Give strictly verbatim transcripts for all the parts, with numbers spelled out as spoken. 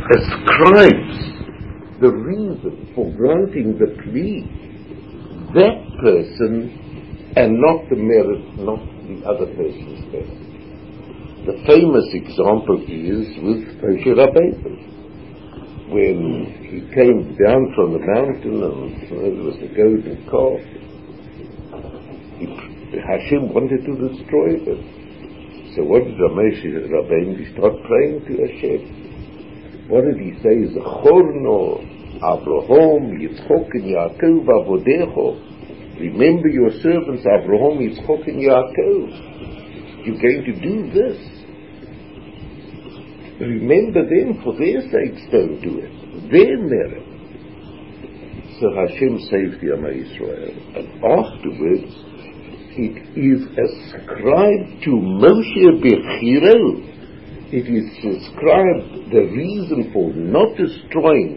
ascribes the reason for granting the plea, that person, and not the merit, not the other person's merit. The famous example is with Moshe Rabbeinu, when he came down from the mountain and there was the golden calf. He, Hashem wanted to destroy them. So what did Moshe Rabbeinu? He started praying to Hashem. What did he say? Zechorno Avraham, Yitzchok, and Yaakov avodecho. Remember your servants Avraham, Yitzchok, and Yaakov. You're going to do this. Remember them, for their sakes don't do it. Their merit. So Hashem saved the Am Yisrael. And afterwards, it is ascribed to Moshe Bechiro. It is ascribed the reason for not destroying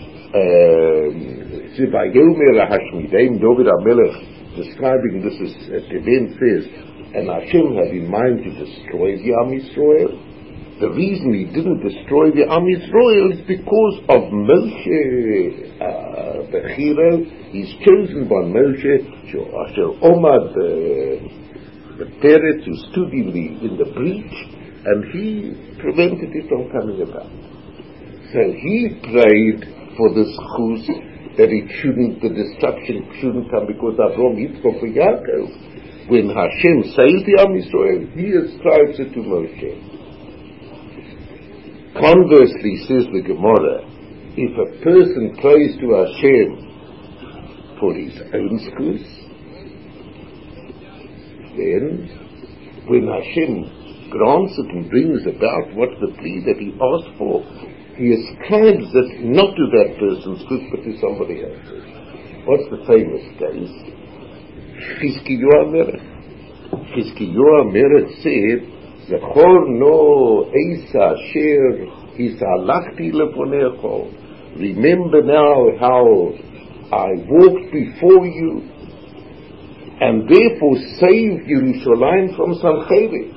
Zivayomer Hashmidaim, David HaMelech, describing this as Teben says, and Hashem had in mind to destroy the Am Yisrael. The reason he didn't destroy the Am Yisrael is because of Moshe uh, Bechiro. He's chosen by Moshe, Asher Omad the Teretz, who stood in the, in the breach, and he prevented it from coming about. So he prayed for this chus that it shouldn't, the destruction shouldn't come because Avraham, Yitzchok, and Yaakov. When Hashem saved the Am Yisrael, he ascribes it to Moshe. Conversely, says the Gemara, if a person prays to Hashem for his own schus, then when Hashem grants it and brings about what the plea that he asked for, he ascribes it not to that person's schus but to somebody else's. What's the famous case? Chizkiyahu HaMelech. Chizkiyahu HaMelech said, Zechor no Eisa Asher Hisalachti Lefonecho. Remember now how I walked before you and therefore saved Yerushalayim from Sancheriv.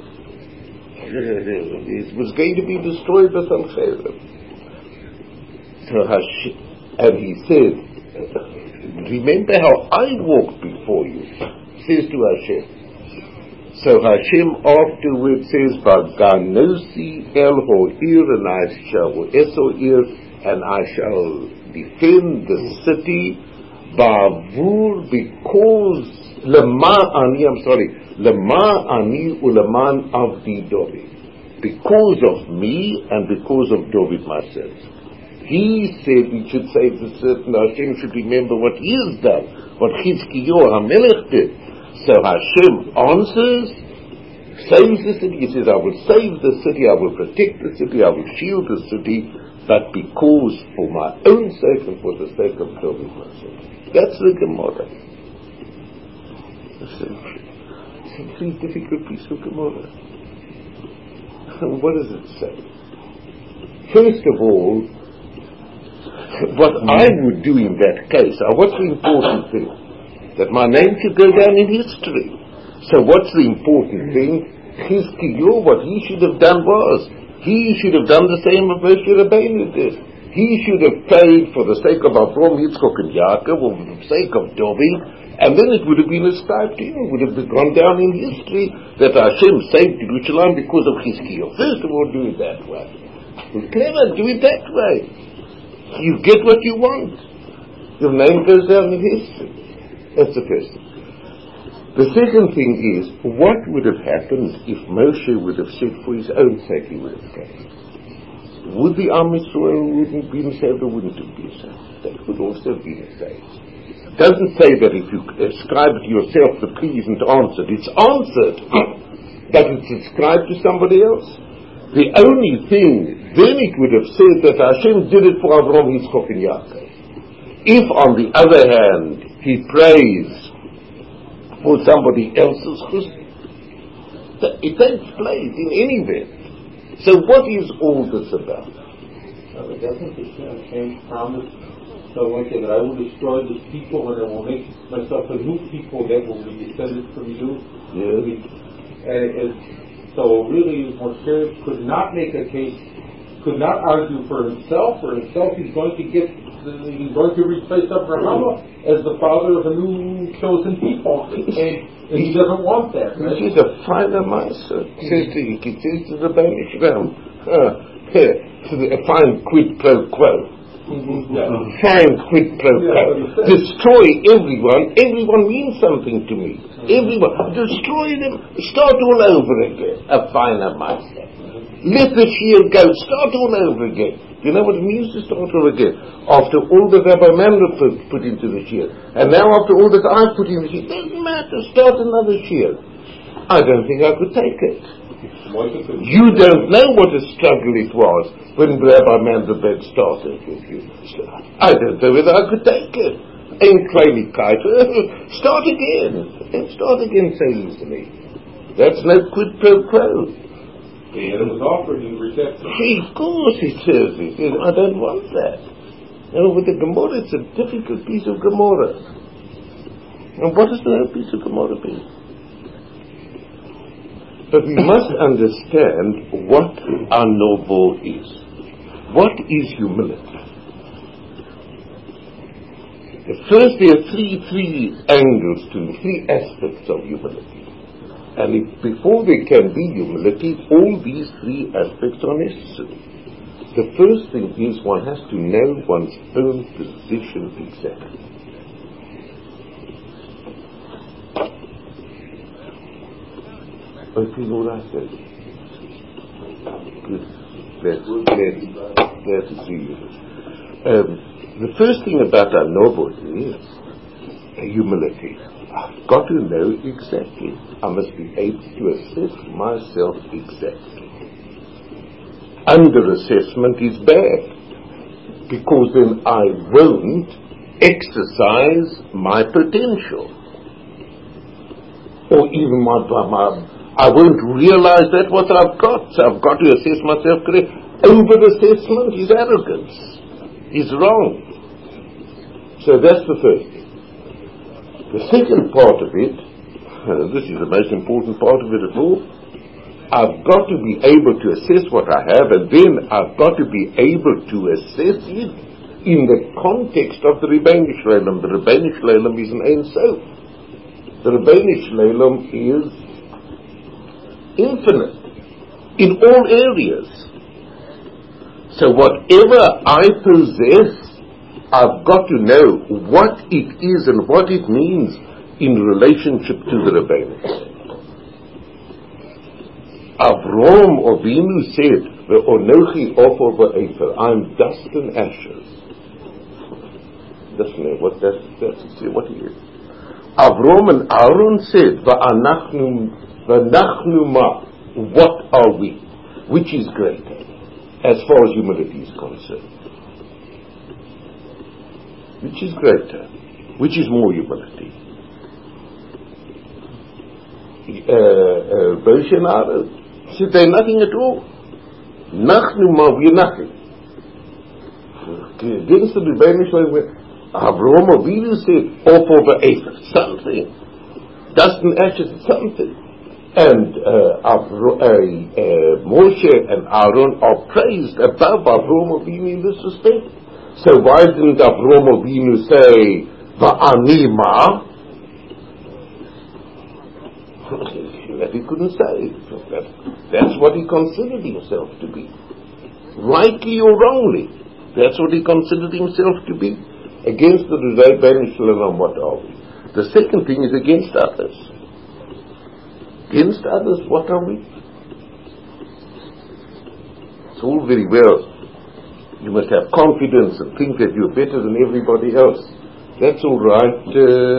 It was going to be destroyed by Sancheriv. So Hashem, and he said, remember how I walked before you, says to Hashem. So Hashem afterwards says, Vaganosi el ho'ir, and I shall eso'ir, and I shall defend the city, ba'avur, because lema'ani, I'm sorry, lema'ani uleman avdi David, because of me and because of David myself. He said we should save the city, Hashem should remember what he has done, what Chizkiyahu HaMelech did. So Hashem answers, saves the city. He says, I will save the city, I will protect the city, I will shield the city, but because for my own sake and for the sake of David myself. That's the Gemara. It's a very difficult piece of Gemara. What does it say? First of all, what I would do in that case, uh, what's the important thing? That my name should go down in history. So what's the important thing? Chizkiyahu, what he should have done was, he should have done the same as Moshe Rabbeinu did. He should have prayed for the sake of Avraham, Yitzchok, and Yaakov, or for the sake of David, and then it would have been ascribed to him, it would have gone down in history that Hashem saved Jerusalem because of Chizkiyahu. First of all, do it that way. It's clever, do it that way. You get what you want. Your name goes down in history. That's the first thing. The second thing is, what would have happened if Moshe would have said for his own sake he would have prayed? Would the Am Yisrael wouldn't been saved or wouldn't have been saved? They could also have been saved. It doesn't say that if you ascribe it to yourself the plea isn't answered. It's answered, but it's ascribed to somebody else. The only thing, then it would have said that Hashem did it for Avraham, Yitzchok, and Yaakov. If on the other hand, he prays for somebody else's chus, it takes place in any event. So what is all this about? Uh, doesn't Hashem promise so one said that I will destroy these people and I will make myself a new people that will be descended from you? Yes. And it, it, so really Moshe could not make a case could not argue for himself. For himself, he's going to get, he's going to replace Abraham as the father of a new chosen people, and, and he doesn't want that. Right? This is a finer master. Says to you, it says to the Banish realm, a fine quid pro quo. Mm-hmm. Yeah. Fine quid pro quo. Yeah, destroy everyone. Everyone means something to me. Mm-hmm. Everyone. Destroy them. Start all over again. A finer master. Mm-hmm. Let the shield go. Start all over again. You know what it means to start all again? After all that Rabbi Mandel put, put into the shield. And now after all that I've put in the shield. Doesn't matter. Start another shield. I don't think I could take it. You don't know what a struggle it was when Rabbi Mandelbed started with you. I don't know whether I could take it. Ain't really kite. Start again. Don't start again so easily. That's no quid pro quo. And it was offered and rejected. Of course it says it. I don't want that. No, with the Gemara, it's a difficult piece of Gemara. And what does the piece of Gemara be? But we must understand what anobo is. What is humility? First, there are three, three angles to it, three aspects of humility. And if, before there can be humility, all these three aspects are necessary. The first thing is one has to know one's own position exactly. Okay, all right then. Good. Glad, glad, glad to see you. Um, the first thing about our noble is humility. I've got to know exactly. I must be able to assess myself exactly. Under-assessment is bad, because then I won't exercise my potential. Or even my, my I won't realize that what I've got. So I've got to assess myself correctly. Over-assessment is arrogance. Is wrong. So that's the first thing. The second part of it, and this is the most important part of it at all, I've got to be able to assess what I have, and then I've got to be able to assess it in the context of the Rebbeinu Shalom. The Rebbeinu Shalom is an Ein Sof. The Rebbeinu Shalom is infinite in all areas. So whatever I possess, I've got to know what it is and what it means in relationship to the Rebbeinu. Avram Avinu said, "Ve'onochi offer va'efer." I'm dust and ashes. Doesn't know what that's, that's what he is. Avram and Aaron said, "Va'anachnu V'nachnu ma." What are we? Which is greater, as far as humility is concerned? Which is greater? Which is more humility? Moshe and Aaron said they're nothing at all. Nachnu ma, we're nothing. Against the Rebbeinu Shalom, Avraham Avinu said, "Offer va'efer," something. Dust and ashes, something. And uh, Avro, uh, uh, Moshe and Aaron are praised above Avraham Avinu in this respect. So why didn't Avraham Avinu say "Va'ani ma"? That he couldn't say. That, that's what he considered himself to be, rightly or wrongly. That's what he considered himself to be. Against the Rebbeinu Shalom, what are we? The second thing is against others. Against others, what are we? It's all very well. You must have confidence and think that you're better than everybody else. That's all right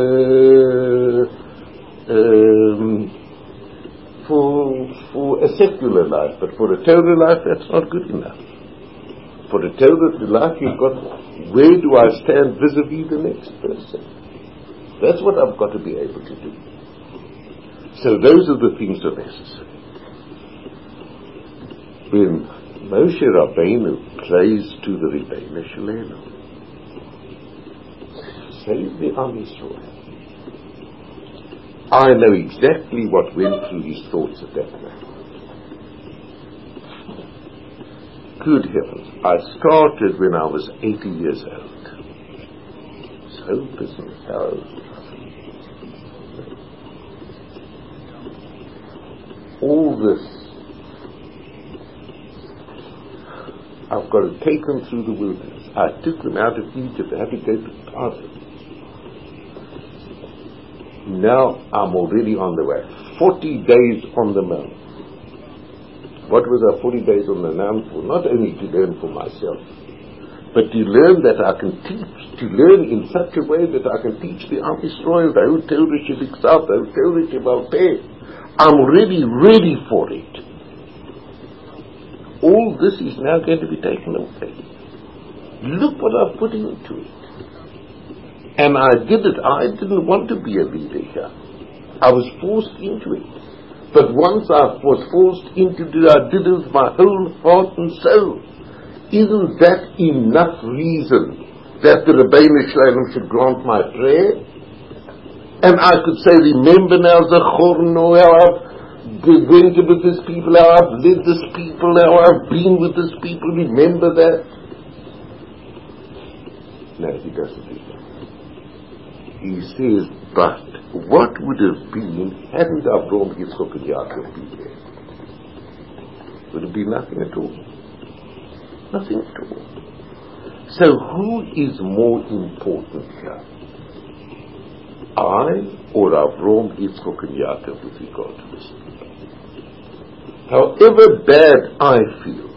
uh, um, for for a secular life, but for a Torah life, that's not good enough. For a Torah life, you've got, where do I stand vis-a-vis the next person? That's what I've got to be able to do. So those are the things that are necessary. When Moshe Rabbeinu prays to the Rebbeinu Shalom, save the Am Yisrael. I know exactly what went through his thoughts at that moment. good heavens, I started when I was eighty years old. So busy. All this, I've got to take them through the wilderness. I took them out of Egypt. I had to go to Tarsus. Now I'm already on the way. Forty days on the mount. What was our forty days on the mount for? Not only to learn for myself, but to learn that I can teach, to learn in such a way that I can teach the Am Yisrael, the whole Torah Shebiksav, the whole Torah Shebalpeh. I'm really ready for it. All this is now going to be taken away. Look what I've put into it. And I did it. I didn't want to be a leader here. I was forced into it. But once I was forced into it, I did it with my whole heart and soul. Isn't that enough reason that the Rebbeinu Shalom should grant my prayer? And I could say, remember now, Zachorno, how I've went with this people, how I've led this people, how I've been with this people, remember that? No, he doesn't do that. He says, but what would have been hadn't Avraham, Yitzchok and Yaakov been there? Would have been nothing at all. Nothing at all. So who is more important here? I or Avraham, Yitzchok and Yaakov with regard to this? However bad I feel,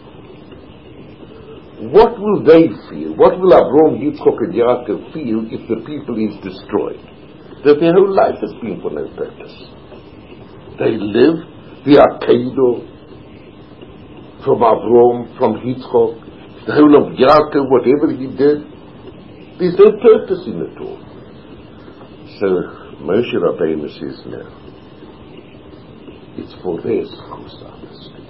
what will they feel? What will Avraham, Yitzchok and Yaakov feel if the people is destroyed? That their whole life has been for no purpose. They live, the Akedo, from Avraham, from Yitzchok, the whole of Yaakov, whatever he did, there's no purpose in it all. So Moshe Rabbeinu says no. It's for their schus, I must do.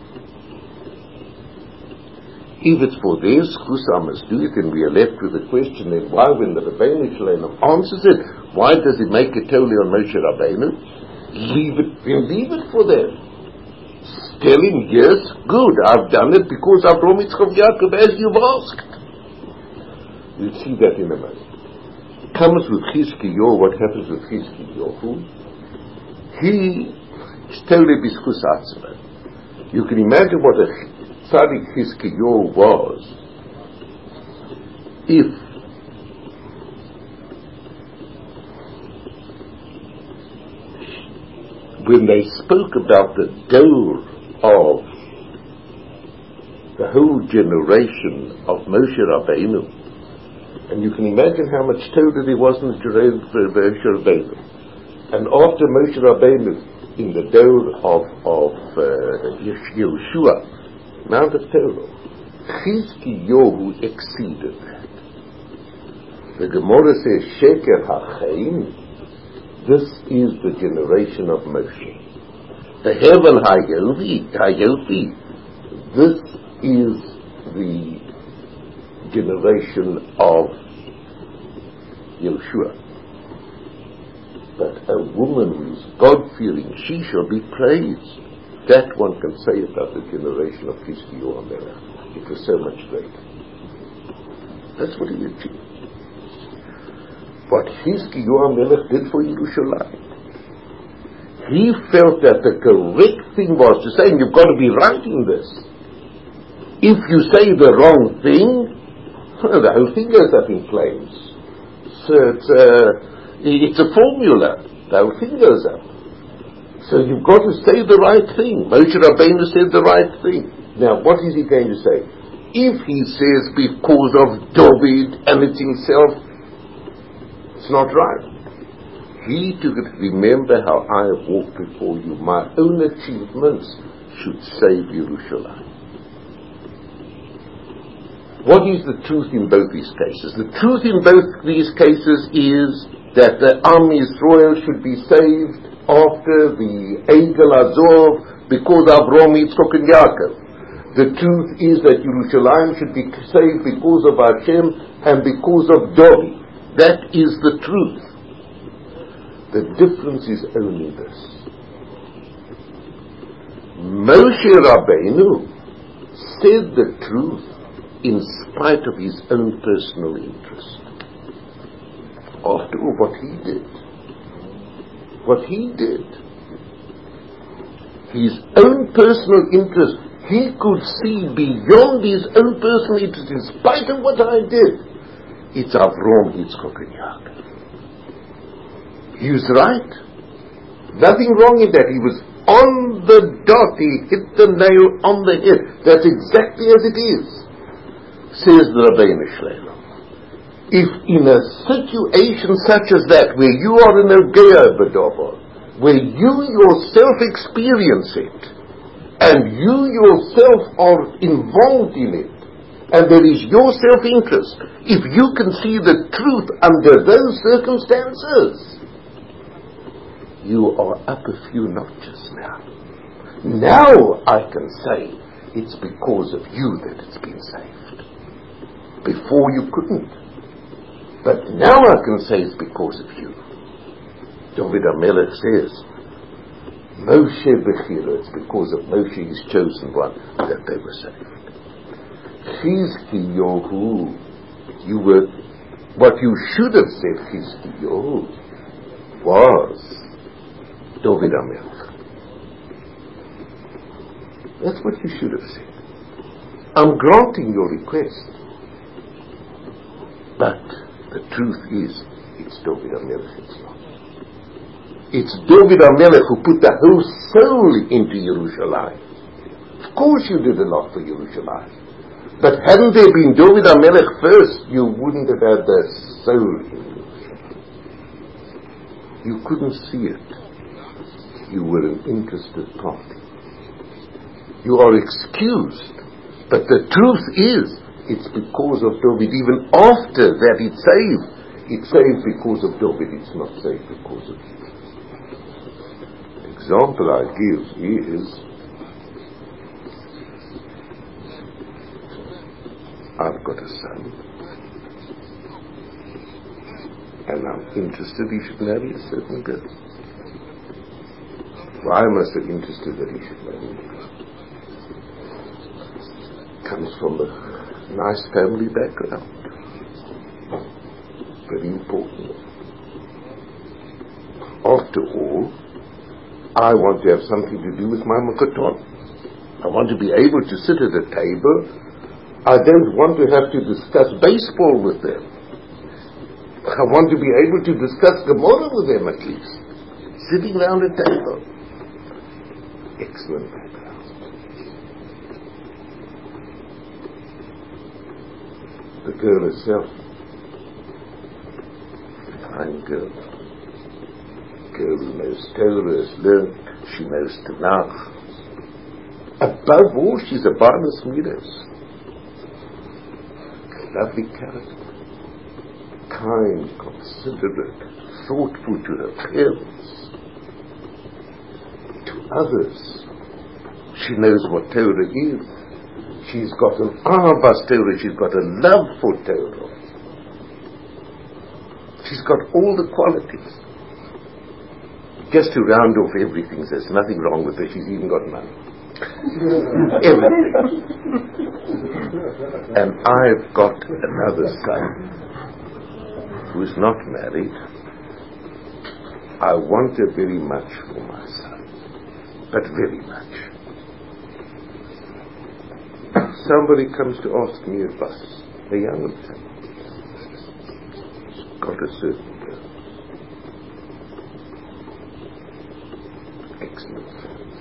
If it's for their schus, I must do it, and we are left with the question then why, when the Rebbeinu Shalom answers it, why does it make it totally on Moshe Rabbeinu? Leave it, leave it for them. Tell him, yes, good, I've done it because Avraham, Yitzchok, Yaakov, as you've asked. You'll see that in a moment. Comes with Chizkiyahu, what happens with Chizkiyahu? He is totally b'schus atzmo. You can imagine what a tzaddik Chizkiyahu was if when they spoke about the dole of the whole generation of Moshe Rabbeinu. And you can imagine how much Torah there was in the generation of Moshe Rabbeinu. And after Moshe Rabbeinu, in the dole of, of uh, Yeshua, Mount of Torah, Chizkiyahu exceeded that. The Gemara says, Sheker HaChaim, this is the generation of Moshe. The Hevel HaYofi, HaYofi, this is the generation of Yeshua. But a woman who is God-fearing, she shall be praised. That one can say about the generation of Chizkiyahu HaMelech. It was so much greater. That's what he achieved. What Chizkiyahu HaMelech did for Yerushalayim. He felt that the correct thing was to say, and you've got to be right in this. If you say the wrong thing, the whole thing goes up in flames. So it's a, it's a formula. The whole thing goes up. So you've got to say the right thing. Moshe Rabbeinu said the right thing. Now, what is he going to say? If he says because of David and it's himself, it's not right. He took it, remember how I have walked before you. My own achievements should save Yerushalayim. What is the truth in both these cases? The truth in both these cases is that the Am Yisrael should be saved after the Egel Azov because of Avraham, Yitzchok and Yaakov. The truth is that Yerushalayim should be saved because of Hashem and because of David. That is the truth. The difference is only this. Moshe Rabbeinu said the truth in spite of his own personal interest. After all, what he did, what he did, his own personal interest, he could see beyond his own personal interest in spite of what I did. It's Avram Yitzchak and Yaakov. He was right. Nothing wrong in that. He was on the dot. He hit the nail on the head. That's exactly as it is, says the Rabbeinu Shlomo. If in a situation such as that, where you are in a Geya B'Dover, where you yourself experience it, and you yourself are involved in it, and there is your self-interest, if you can see the truth under those circumstances, you are up a few notches now. Now I can say it's because of you that it's been saved. Before you couldn't. But now I can say it's because of you. David HaMelech says, Moshe Bechira, it's because of Moshe, his chosen one, that they were saved. Chizki Yohu, you were, what you should have said, Chizki Yohu, was David HaMelech. That's what you should have said. I'm granting your request. But the truth is, it's David HaMelech, it's not. It's David HaMelech who put the whole soul into Yerushalayim. Of course you did a lot for Yerushalayim. But hadn't there been David HaMelech first, you wouldn't have had the soul in Yerushalayim. You couldn't see it. You were an interested party. You are excused. But the truth is, it's because of David. Even after that it's saved. It's saved because of David. It's not saved because of you. The example I give is, I've got a son, and I'm interested he should marry a certain girl. Why am I so interested that he should marry a girl? Comes from a nice family background. Very important. After all, I want to have something to do with my Makaton. I want to be able to sit at a table. I don't want to have to discuss baseball with them. I want to be able to discuss Gemara with them at least. Sitting around a table. Excellent background. The girl herself, fine girl, girl who knows Torah, has learned, she knows Tanakh. Above all, she's a Barnes Midas. Lovely character, kind, considerate, thoughtful to her parents, to others. She knows what Torah is. She's got an Ahavas Torah, she's got a love for Torah. She's got all the qualities. Just to round off everything, there's nothing wrong with her, she's even got money. Everything. And I've got another son who is not married. I want her very much for my son, but very much. Somebody comes to ask me advice, a young man, got a certain girl, excellent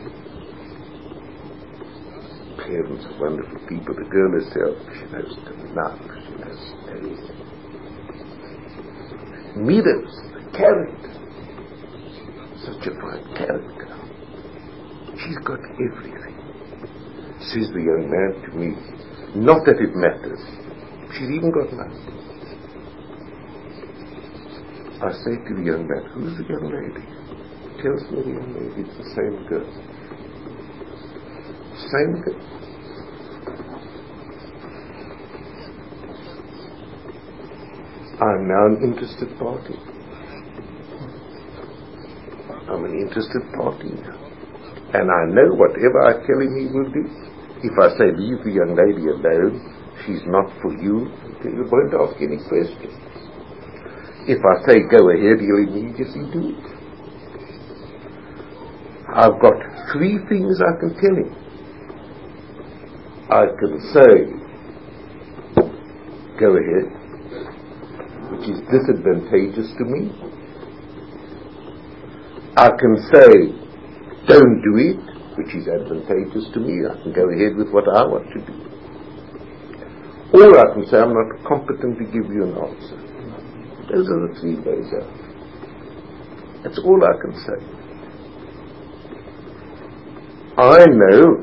parents are wonderful people. The girl herself, she knows Tanakh, she knows everything. Midas, the character, such a fine character. She's got everything. Says the young man to me, not that it matters, she's even got money. I say to the young man, who's the young lady? Tells me the young lady, it's the same girl. Same girl. I'm now an interested party. I'm an interested party now. And I know whatever I tell him he will do. If I say, leave the young lady alone, she's not for you, you won't ask any questions. If I say, go ahead, he'll immediately do it. I've got three things I can tell him. I can say, go ahead, which is disadvantageous to me. I can say, don't do it, which is advantageous to me. I can go ahead with what I want to do. Or I can say, I'm not competent to give you an answer. Those are the three ways out. That's all I can say. I know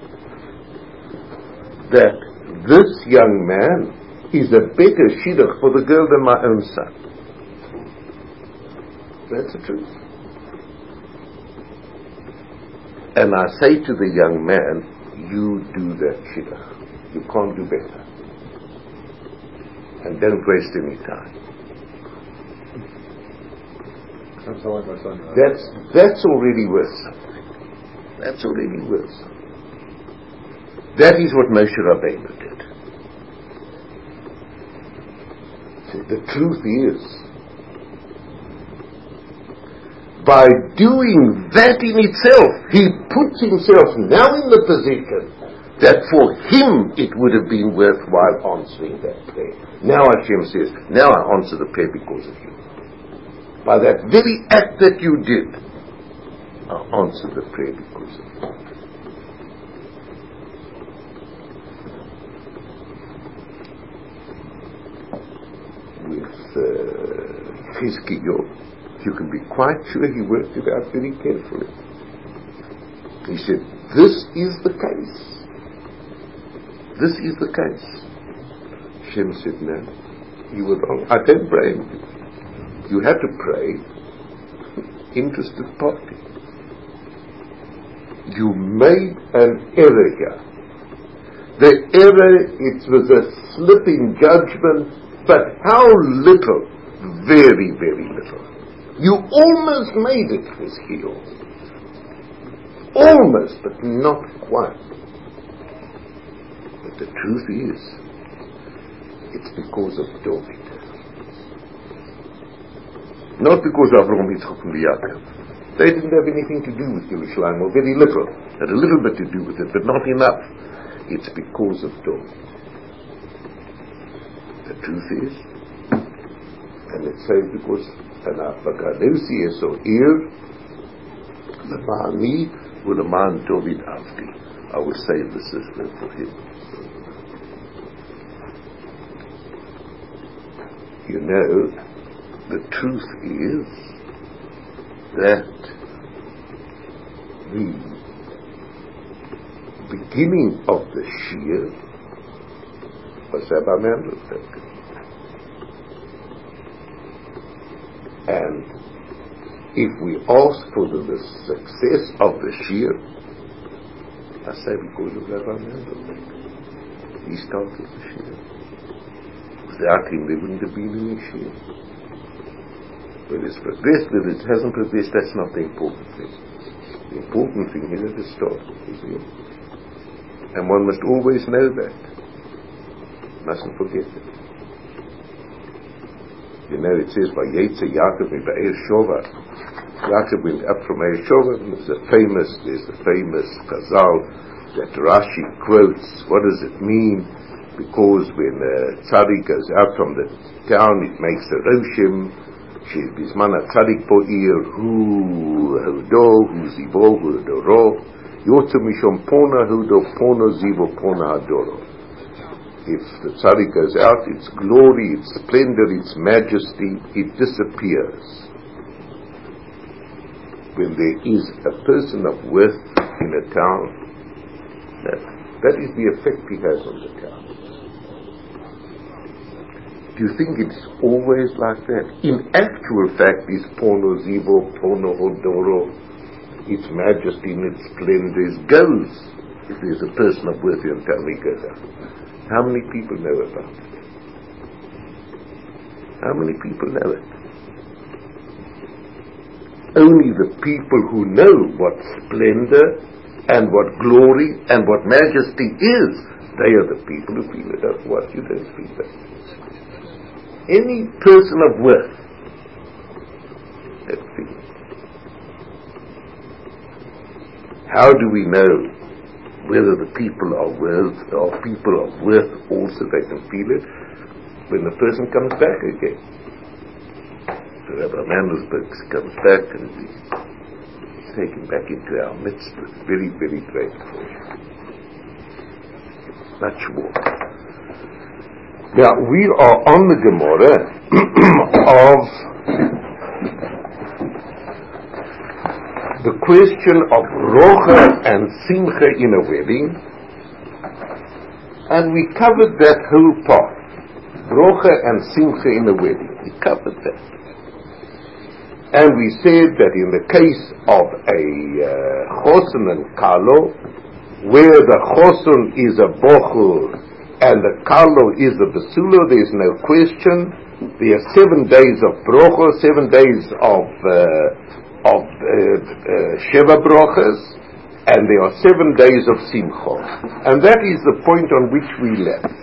that this young man is a better shidduch for the girl than my own son. That's the truth. And I say to the young man, you do that shidduch. You can't do better. And don't waste any time. That's how I my son. That's, that's already worth something. That's already worth something. That is what Moshe Rabbeinu did. See, the truth is, by doing that in itself, he puts himself now in the position that for him it would have been worthwhile answering that prayer. Now Hashem says, now I answer the prayer because of you. By that very act that you did, I answer the prayer because of you. With uh, Chizkiyahu, you can be quite sure he worked it out very carefully. He said, this is the case. This is the case. Hashem said, no, you were wrong. I don't blame you. You had to pray, interested party. You made an error here. The error, it was a slip in judgment, but how little? Very, very little. You almost made it, Chizkiyahu. Almost, but not quite. But the truth is, it's because of David. Not because of Avraham, Yitzchak, and Yaakov. They didn't have anything to do with Yerushalayim, or very little. Had a little bit to do with it, but not enough. It's because of David. The truth is, and it says because Anapagadosi eso ir Lemani Uleman David Avdi. I will save the sister for him. You know, the truth is that the beginning of the Shir was Rabbi Mendelberg. And if we ask for the, the success of the Shir, I say because of Rabbi Mendelberg. He started the Shir. Without him there wouldn't have been any Shir. Whether it's progressed, whether it hasn't progressed, that's not the important thing. The important thing is that it started, is it? And one must always know that. Mustn't forget it. You know, it says by Yetzer Yaakov in Be'er Shova. Yaakov went up from Be'er Shova, and there's a famous, there's the famous Chazal that Rashi quotes. What does it mean? Because when a tzaddik goes out from the town, it makes a roshim. She's Bisman a tzaddik po'ir, hu hudo, hu zivo, hu doro. Yotze mishom pona hudo, pona zivo, pona hadoro. If the tzaddik goes out, its glory, its splendor, its majesty, it disappears. When there is a person of worth in a town, that, that is the effect he has on the town. Do you think it's always like that? In actual fact, this Pono Zivo, Pono Hodoro, its majesty and its splendor goes if there's a person of worth in town, he goes out. How many people know about it? How many people know it? Only the people who know what splendor and what glory and what majesty is, they are the people who feel it. Otherwise, you don't feel it. Any person of worth that feels it. How do we know whether the people are worth, or people of worth also? They can feel it when the person comes back again. So Rabbi Mandelsberg comes back and he's taken back into our midst with very, very great pleasure. Much more. Now, we are on the Gemara of the question of Rocha and Simcha in a wedding, and we covered that whole part. Rocha and Simcha in a wedding. We covered that. And we said that in the case of a uh, Chosun and Kalo, where the Chosun is a Bochur and the Kalo is a Besulo, there is no question. There are seven days of Brocha, seven days of uh, of uh, uh, Sheva Brochas, and there are seven days of Simcha. And that is the point on which we left.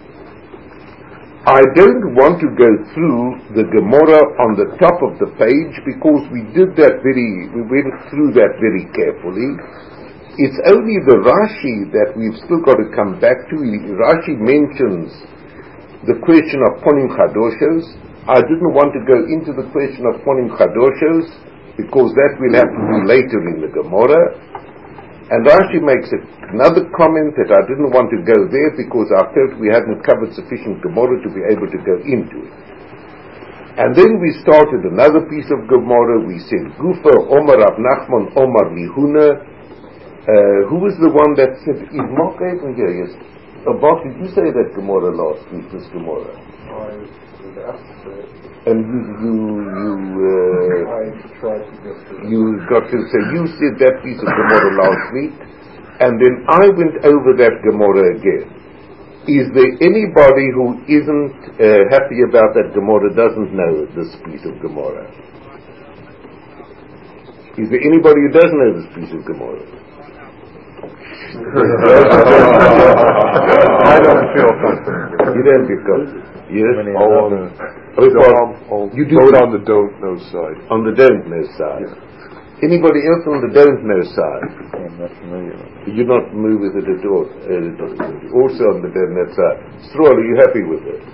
I don't want to go through the Gemara on the top of the page because we did that very, we went through that very carefully. It's only the Rashi that we've still got to come back to. Rashi mentions the question of Ponim Chadoshos. I didn't want to go into the question of Ponim Chadoshos because that we'll have to do later in the Gemara. And Rashi makes another comment that I didn't want to go there because I felt we hadn't covered sufficient Gemara to be able to go into it. And then we started another piece of Gemara. We said, Gufa, Omar Rav Nachman, Omar Lihuna. Uh, who was the one that said, is Mark even here? Yes. Oh, Mark, did you say that Gemara last week, this Gemara? I was asked to say it. And you, you, you, uh, I tried to get to it. You got to say, you said that piece of Gemara last week, and then I went over that Gemara again. Is there anybody who isn't uh, happy about that Gemara, doesn't know this piece of Gemara? Is there anybody who doesn't know this piece of Gemara? I don't feel comfortable. You don't feel comfortable. Yes? All on the, Oh, I'll, I'll you do vote on the don't know side. On the don't know side. Yeah. Anybody else on the don't know side? I'm not familiar with it. You not move with it at all. Uh, also on the don't know side. Stroll, are you happy with it?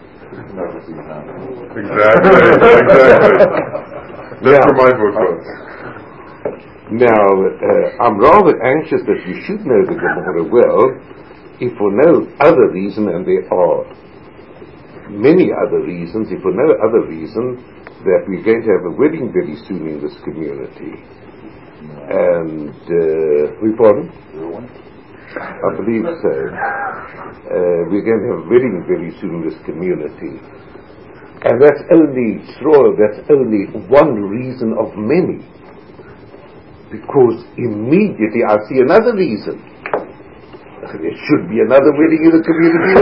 Exactly. Exactly. That's where my vote goes. Now, uh, I'm rather anxious that you should know the Gemara well, if for no other reason, and there are many other reasons, if for no other reason, that we're going to have a wedding very soon in this community. And, uh, we pardon? I believe so. Uh, we're going to have a wedding very soon in this community. And that's only, Sroel, that's only one reason of many. Because immediately I see another reason. There should be another wedding in the community.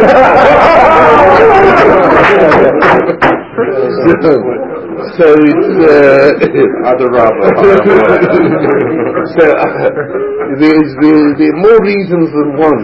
so, so it's uh, other rather. so uh, there's there, there are more reasons than one.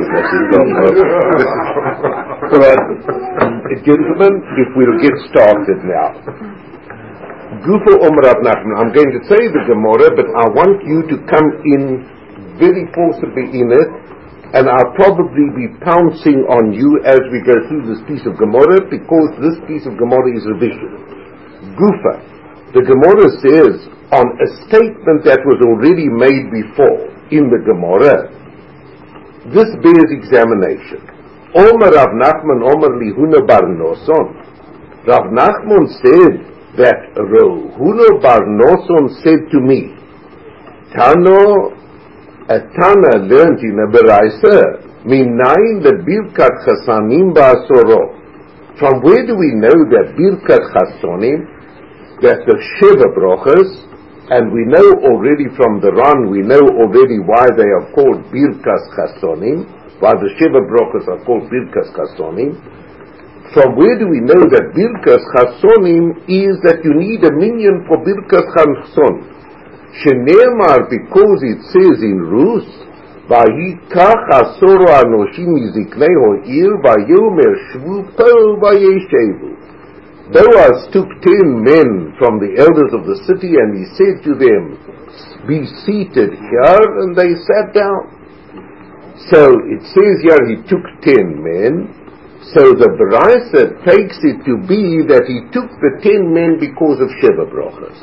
But gentlemen, if we'll get started now. Gufa Omar Rav Nachman. I'm going to say the Gemara, but I want you to come in very forcibly in it. And I'll probably be pouncing on you as we go through this piece of Gemara, because this piece of Gemara is revision. Gufa. The Gemara says, on a statement that was already made before in the Gemara, this bears examination. Omar Rav Nachman, Omar Lihuna bar Noson. Rav Nachman said that Rehuna bar Noson said to me, Tano, a Tana learned in a Beraisa, Minayin the Birkat Chasanim Ba'asoro. From where do we know that Birkat Chasanim, that the Sheva Brochas, and we know already from the Ran, we know already why they are called Birkas Chasanim, why the Sheva Brochas are called Birkas Chasanim. From where do we know that Birkas Chasanim is that you need a minion for Birkas Chasanim? Shenemar, because it says in Rus, ויקח עשור אנשים מזקני העיר ויאמר שבו פה וישבו. Boaz took ten men from the elders of the city and he said to them, be seated here, and they sat down. So it says here he took ten men. So the Baraisa takes it to be that he took the ten men because of Sheva Brachas.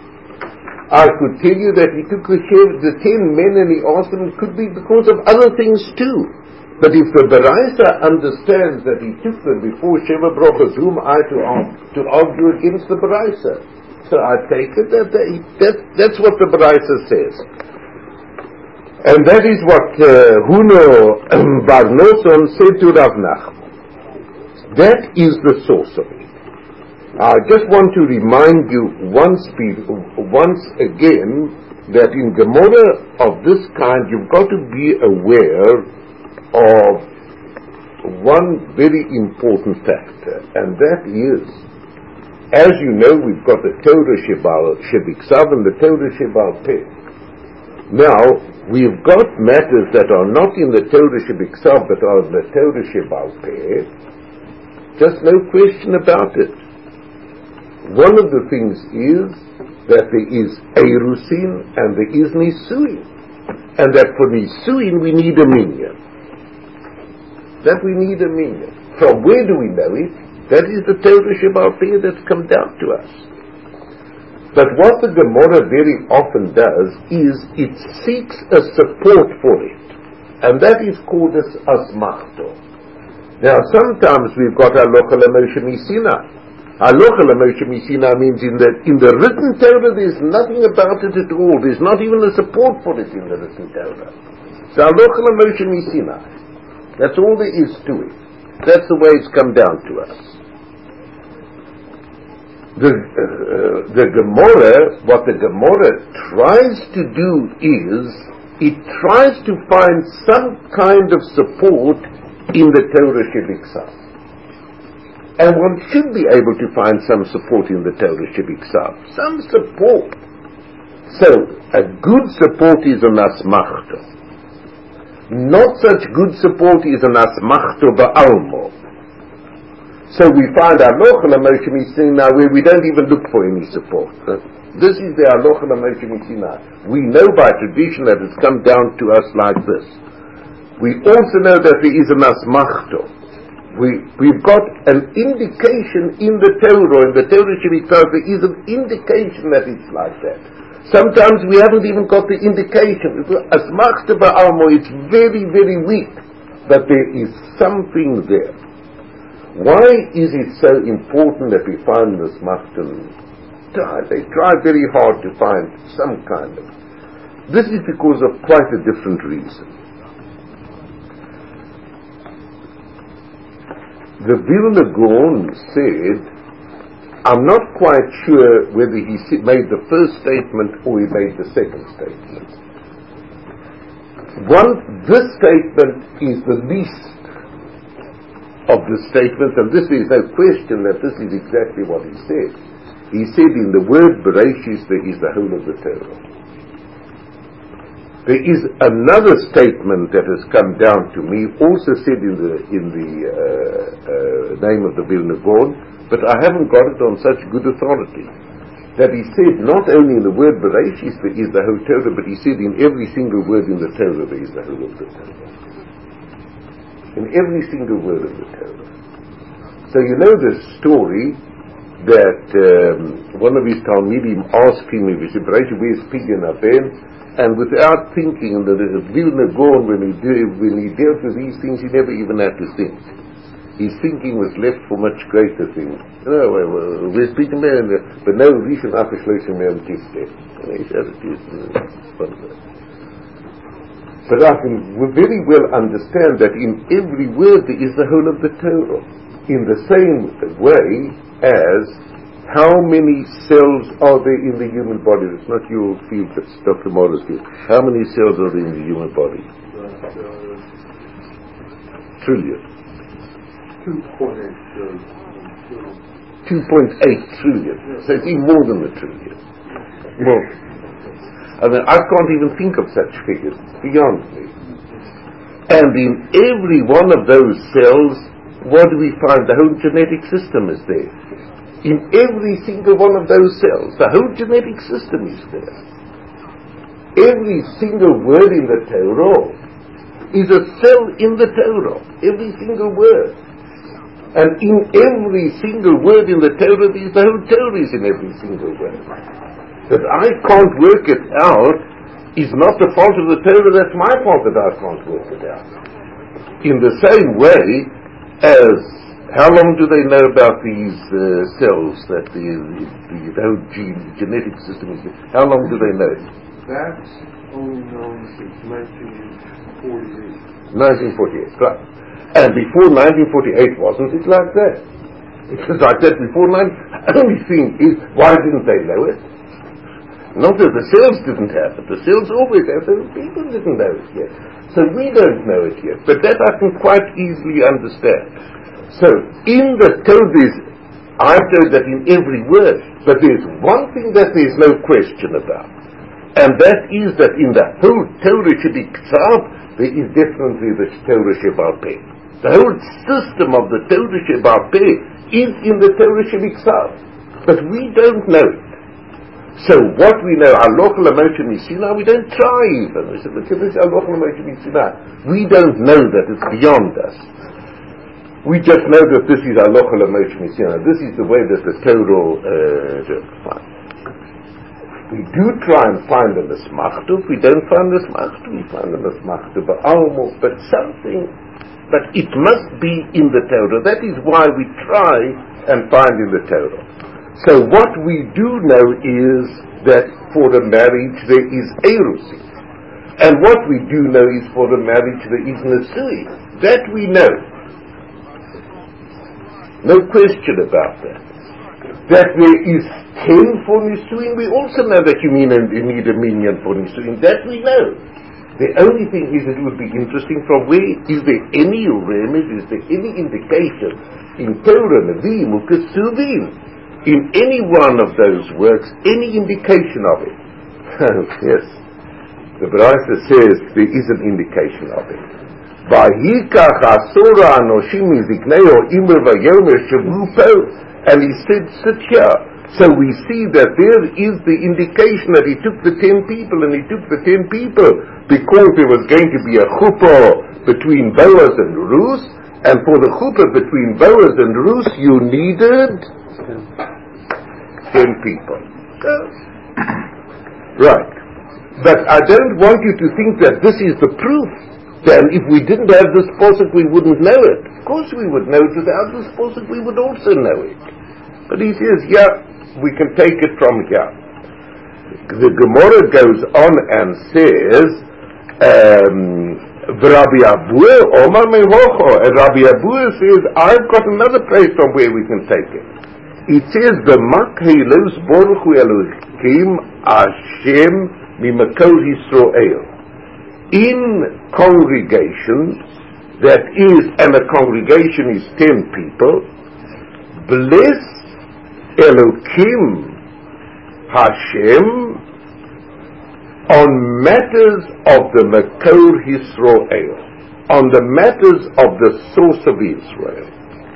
I could tell you that he took the, Sheva, the ten men and he asked them, it could be because of other things too. But if the Baraisa understands that he took them before Sheva Brachas, whom I to, to argue against the Baraisa? So I take it that, that, that that's what the Baraisa says. And that is what uh, Huno Bar Noson said to Rav Nachman. That is the source of it. I just want to remind you once, once again that in Gemara of this kind you've got to be aware of one very important factor, and that is, as you know, we've got the Torah Shebiksav and the Torah Shebal Peh. Now, we've got matters that are not in the Torah Shebiksav but are in the Torah Shebal Peh. Just no question about it. One of the things is that there is Eirusin and there is Nisuin. And that for Nisuin we need a minyan. That we need a minyan. From where do we know it? That is the Torah Shebal Peh that's come down to us. But what the Gemara very often does is it seeks a support for it. And that is called as asmachto. Now, sometimes we've got halacha l'moshe misina. Halacha l'moshe misina means in the in the written Torah there's nothing about it at all. There's not even a support for it in the written Torah. So halacha l'moshe misina. That's all there is to it. That's the way it's come down to us. The uh, the Gemara, what the Gemara tries to do is it tries to find some kind of support in the Torah Shebiksav. And one should be able to find some support in the Torah Shebiksav. Some support. So, a good support is an asmachto. Not such good support is an asmachto ba'almo. So we find halacha l'moshe misina where we don't even look for any support. This is the halacha l'moshe misina. We know by tradition that it's come down to us like this. We also know that there is an asmachto. We, we've got an indication in the Torah, in the Torah Shebiksav, there is an indication that it's like that. Sometimes we haven't even got the indication. Asmachto ba'almo, it's very, very weak. But there is something there. Why is it so important that we find this asmachto? They try very hard to find some kind of. This is because of quite a different reason. The Vilna Gaon said, I'm not quite sure whether he made the first statement or he made the second statement. One, this statement is the least of the statements, and this is no question that this is exactly what he said. He said in the word Bereshis there is the whole of the Torah. There is another statement that has come down to me, also said in the in the uh, uh, name of the Vilna Gaon, but I haven't got it on such good authority. That he said not only in the word Bereshis there is the whole Torah, but he said in every single word in the Torah there is the whole of the Torah. In every single word of the Torah. So you know the story that um, one of his Talmidim asked him, if he said, where's Pidyon Aben? And without thinking, the Vilna Gaon, when he, when he dealt with these things, he never even had to think. His thinking was left for much greater things. No, well, where's Pidyon Aben? But no, Rishon Afashloshim Yom Tifte. His attitude. But I can very well understand that in every word there is the whole of the Torah. In the same way as how many cells are there in the human body? It's not your field, it's Doctor Morris' field. How many cells are there in the human body? Trillion. two point eight trillion. two point eight trillion. So it's even more than a trillion. More. I mean, I can't even think of such figures. It's beyond me. And in every one of those cells, what do we find? The whole genetic system is there. In every single one of those cells, the whole genetic system is there. Every single word in the Torah is a cell in the Torah. Every single word. And in every single word in the Torah, the whole Torah is in every single word. That I can't work it out is not the fault of the Torah, that's my fault that I can't work it out. In the same way as, how long do they know about these uh, cells, that the, the, the whole gene, genetic system is, how long do they know? That's only known since nineteen forty-eight. nineteen forty-eight, right. And before nineteen forty-eight wasn't it like that? It was like that before nineteen forty-eight. The only thing is, why didn't they know it? Not that the cells didn't have it. The cells always have it. People didn't know it yet. So we don't know it yet. But that I can quite easily understand. So in the Torah, I know that in every word. But there's one thing that there's no question about. And that is that in the whole Torah Shebiksav, there is definitely the Torah Shebal Peh. The whole system of the Torah Shebal Peh is in the Torah Shebiksav. But we don't know it. So what we know, Aloch Lamoshe Misina, we don't try even. We say, look at this Aloch Lamoshe Misina. We don't know that it's beyond us. We just know that this is Aloch Lamoshe Misina. This is the way that the Torah uh, finds. We do try and find the Nesmachtu. If we don't find the Nesmachtu, we find the Nesmachtu Ba'almo. But something, but it must be in the Torah. That is why we try and find in the Torah. So what we do know is that for the marriage there is erusin. And what we do know is for the marriage there is nesui. That we know. No question about that. That there is ten for nisuin, we also know that you, mean, you need a minyan for nisuin. That we know. The only thing is that it would be interesting from where, is there any remedy, is there any indication in Torah, Nevi'im, Ukesuvim, in any one of those works, any indication of it? Yes. The Baraita says there is an indication of it. And he said, sit here. So we see that there is the indication that he took the ten people, and he took the ten people because there was going to be a chuppah between Boaz and Ruth, and for the chuppah between Boaz and Ruth you needed ten people. Right. But I don't want you to think that this is the proof. Then if we didn't have this posuk, we wouldn't know it. Of course we would know it. Without this posuk, we would also know it. But he says, yeah, we can take it from here. The Gemara goes on and says, um, Rabbi Abua, Omar Mehocho, and Rabbi Abua says, I've got another place from where we can take it. It says, the Makhelos Baruch Hu Elohim Hashem Mimakol Yisrael. In congregations, that is, and a congregation is ten people, bless Elohim Hashem on matters of the Makor Yisrael, on the matters of the source of Israel.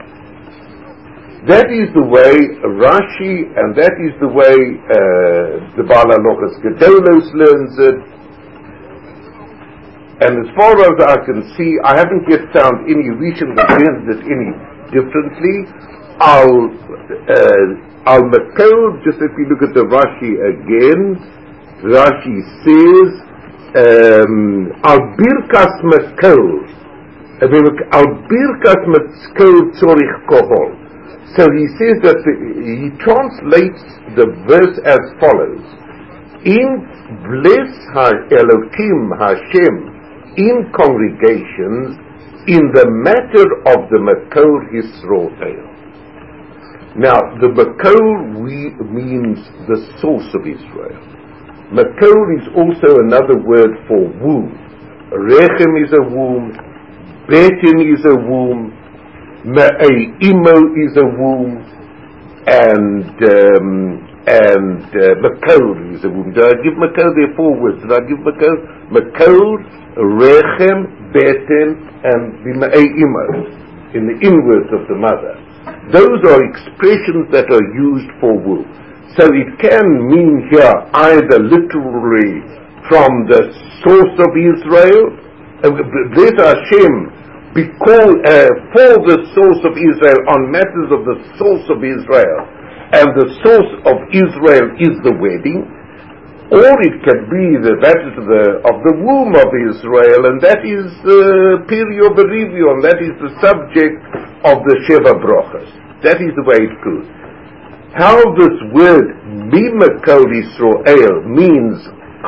That is the way Rashi, and that is the way uh, the Baal HaLochos Gedolos learns it. And as far as I can see, I haven't yet found any Rishon that learns it any differently. I'll, uh, I'll Makor, just if you look at the Rashi again, Rashi says, um, Al Birkas Makor, Al Birkas Makor Tzorich Kohol. So he says that the, he translates the verse as follows: in bless Elohim Hashem in congregations in the matter of the Makor Yisrael. Now, the Makor we, means the source of Israel. Makor is also another word for womb. Rechem is a womb, Betin is a womb, Me'imo is a womb, and um, and uh, Makor is a womb. Did I give Makor? There are four words. Did I give Makor? Makor, Rechem, beten, and b'ma'ei imo, in the inwards of the mother. Those are expressions that are used for womb. So it can mean here either literally from the source of Israel, uh, bless Hashem, because, uh, for the source of Israel, on matters of the source of Israel, and the source of Israel is the wedding, or it can be the matters of the, of the womb of Israel, and that is uh, Pirio Berivio, and that is the subject of the Sheva Brochas. That is the way it goes. How this word Bimakol Yisrael means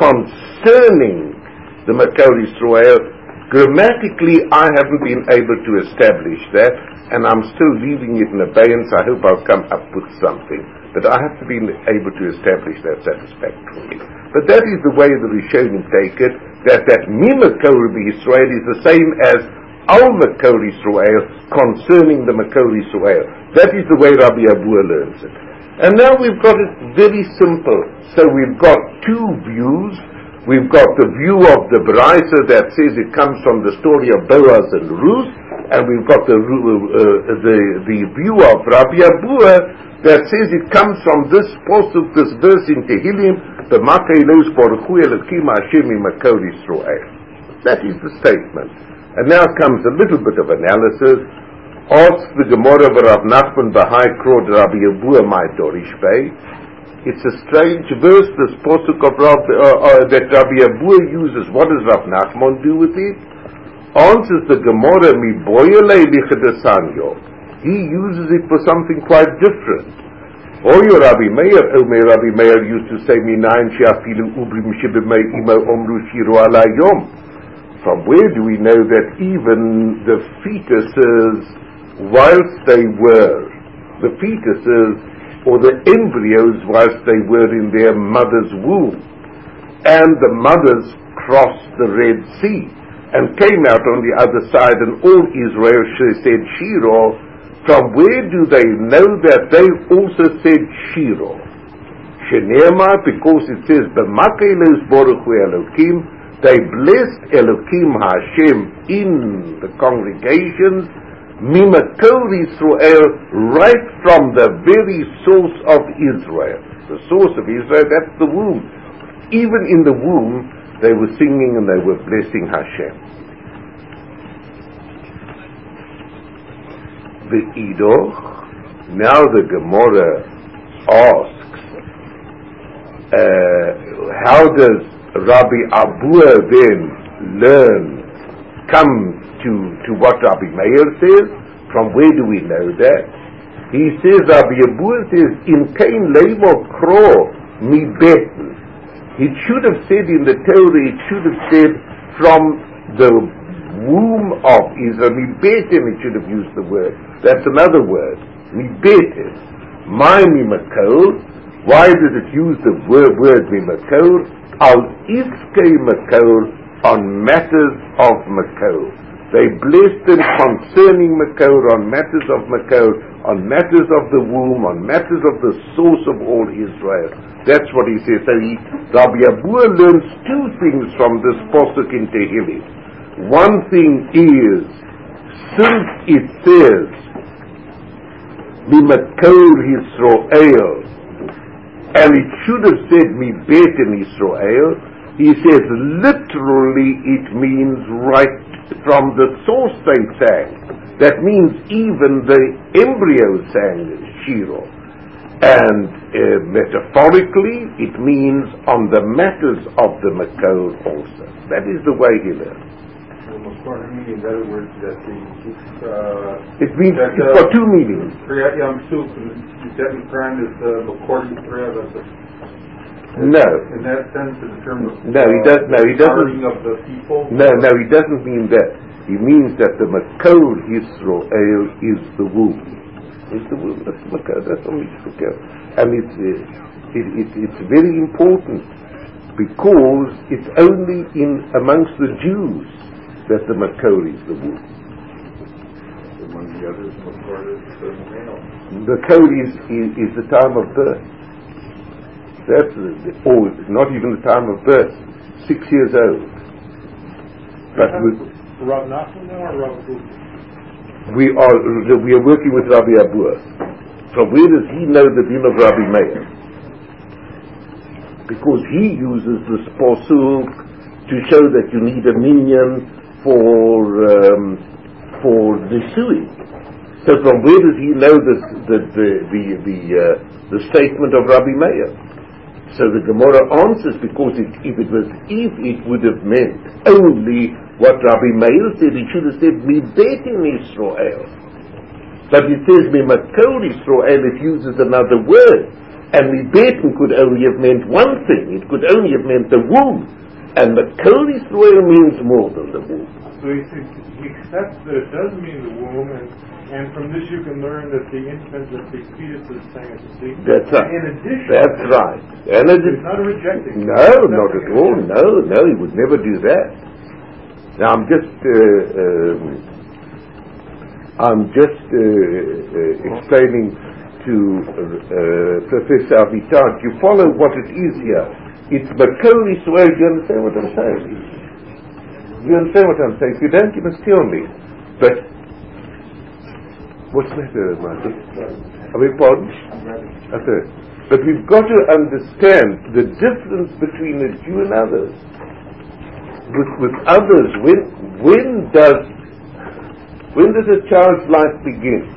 concerning the Makol Yisrael, grammatically I haven't been able to establish that, and I'm still leaving it in abeyance. I hope I'll come up with something, but I haven't been able to establish that satisfactorily. But that is the way the Rishonim take it, that that Mimakol Yisrael is the same as Al Makol Yisrael concerning the Makol Yisrael. That is the way Rabbi Abua learns it. And now we've got it very simple. So we've got two views. We've got the view of the Baraisa that says it comes from the story of Boaz and Ruth, and we've got the uh, the, the view of Rabbi Abua that says it comes from this posuk, this verse in Tehillim, B'makei Elos Baruch Hu Elokim Hashem Imakol Yisrael. That is the statement. And now comes a little bit of analysis. Ask the Gemara of Rav Nachman Bahai Krod Rabbi Abua my Dorish Bey. It's a strange verse, this posuk of Rav, uh, uh, that Rabbi Abua uses. What does Rav Nachman do with it? Answers the Gemara Mi Boyele Lichedesanyo. He uses it for something quite different. Oyo Rabbi Meir, Omer Rabbi Meir used to say Mi Nain Sheafilu Ubrim Shibimei Imo Omru Shiro Alayom. From where do we know that even the fetuses, whilst they were, the fetuses or the embryos whilst they were in their mother's womb, and the mothers crossed the Red Sea and came out on the other side, and all Israel said Shiro, from where do they know that they also said Shiro? Shene'emar, because it says B'makei Elos Baruch Hu Elokim, they blessed Elokim Hashem in the congregations, Mimakol Yisrael, right from the very source of Israel. The source of Israel, that's the womb. Even in the womb, they were singing and they were blessing Hashem. The Idoch, now the Gemara asks, uh, how does Rabbi Abua then learn, come to, to what Rabbi Meir says? From where do we know that? He says, Rabbi Abua says, in Kain Levo Kro Mi Beten. It should have said in the Torah, it should have said from the womb of Israel. Mi Beten, it should have used the word. That's another word. Mi Beten. My Mimakol. Why does it use the word, word Mimakol? Al Iskei Makol, on matters of Makol. They blessed them concerning Makol, on matters of Makol, on matters of the womb, on matters of the source of all Israel. That's what he says. So he, Rabbi Abua learns two things from this posuk in Tehillim. One thing is, since it says, Mimakol Yisrael, and it should have said Mi Beten Israel, he says literally it means right from the source they sang. That means even the embryo sang Shiro. And uh, metaphorically it means on the matters of the Makol also. That is the way he learns. In other words, that the uh, it means that, it's uh, got two meanings. Kriyat Yam Suf, that Quran is the Makor Yisrael. No. In that sense, in terms of no, he does. No, he doesn't. Of the people. No, no, he doesn't mean that. He means that the Makol Yisrael is the womb. Is the womb? That's the Makol. That's what we forget. And it's uh, it, it, it's very important because it's only in amongst the Jews that the Makol is the womb. Among the others, Makor is the male. The Makol is, is, is the time of birth. That's the, or not even the time of birth. Six years old. But with, Rav Nachman or Rav Hud? We are we are working with Rabbi Abua. From where does he know the din of Rabbi Meir? Because he uses this posuk to show that you need a minyan for um, for Nisui. So from where does he know this, the the the the, uh, the statement of Rabbi Meir? So the Gemara answers, because it, if it was if it would have meant only what Rabbi Meir said, it should have said Midet in Israel. But it says Mimakol Israel, it uses another word. And Mibetin could only have meant one thing. It could only have meant the womb. And Makol Israel means more than the womb. So he, he accepts that it does mean the womb, and, and from this you can learn that the infant, that the fetus is saying it's a secret. That's right. In addition, that's right. And it is, it's not a rejecting. No, not at all. No, no, he would never do that. Now I'm just uh, um, I'm just uh, uh, explaining to uh, Professor Avital. You follow what it is here. It's Makol Israel. Do you understand what I'm saying? Do you understand what I'm saying? If you don't, you must tell me. But what's the matter, Martin? I beg pardon? Okay. But we've got to understand the difference between a Jew and others. With, with others, when when does when does a child's life begin?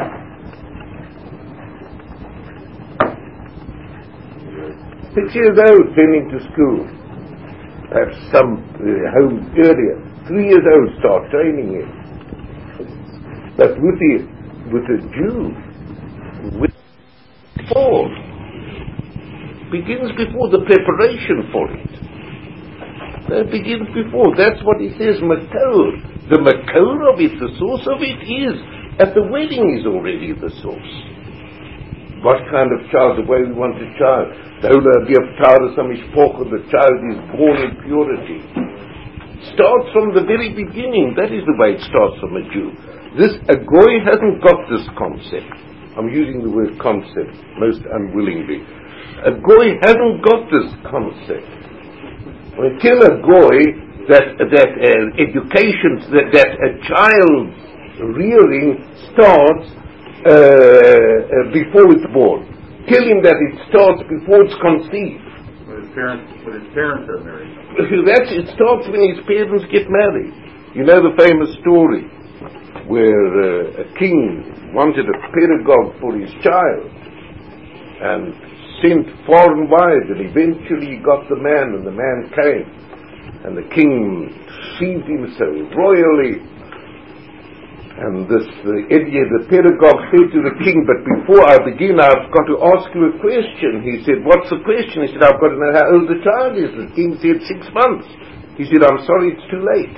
Six years old, sending to school. Perhaps some uh, homes earlier. Three years old, start training him. But with the with a Jew, with before begins before the preparation for it. That begins before. That's what he says, Makol. The Makol of it, the source of it is, at the wedding is already the source. What kind of child, the way we want a child. The whole idea of Taurus HaMishpocha, the child is born in purity. Starts from the very beginning. That is the way it starts from a Jew. This, a Goy hasn't got this concept. I'm using the word concept most unwillingly. A Goy hasn't got this concept. When you tell a Goy that that uh, education, that, that a child's rearing starts uh, uh, before it's born. Tell him that it starts before it's conceived. When his parents, when his parents are married. That's, it starts when his parents get married. You know the famous story where uh, a king wanted a pedagogue for his child and sent far and wide, and eventually he got the man, and the man came, and the king received him so royally. And this uh, Eddie, the pedagogue, said to the king, "But before I begin, I've got to ask you a question." He said, "What's the question?" He said, "I've got to know how old the child is." The king said, "Six months." He said, "I'm sorry, it's too late.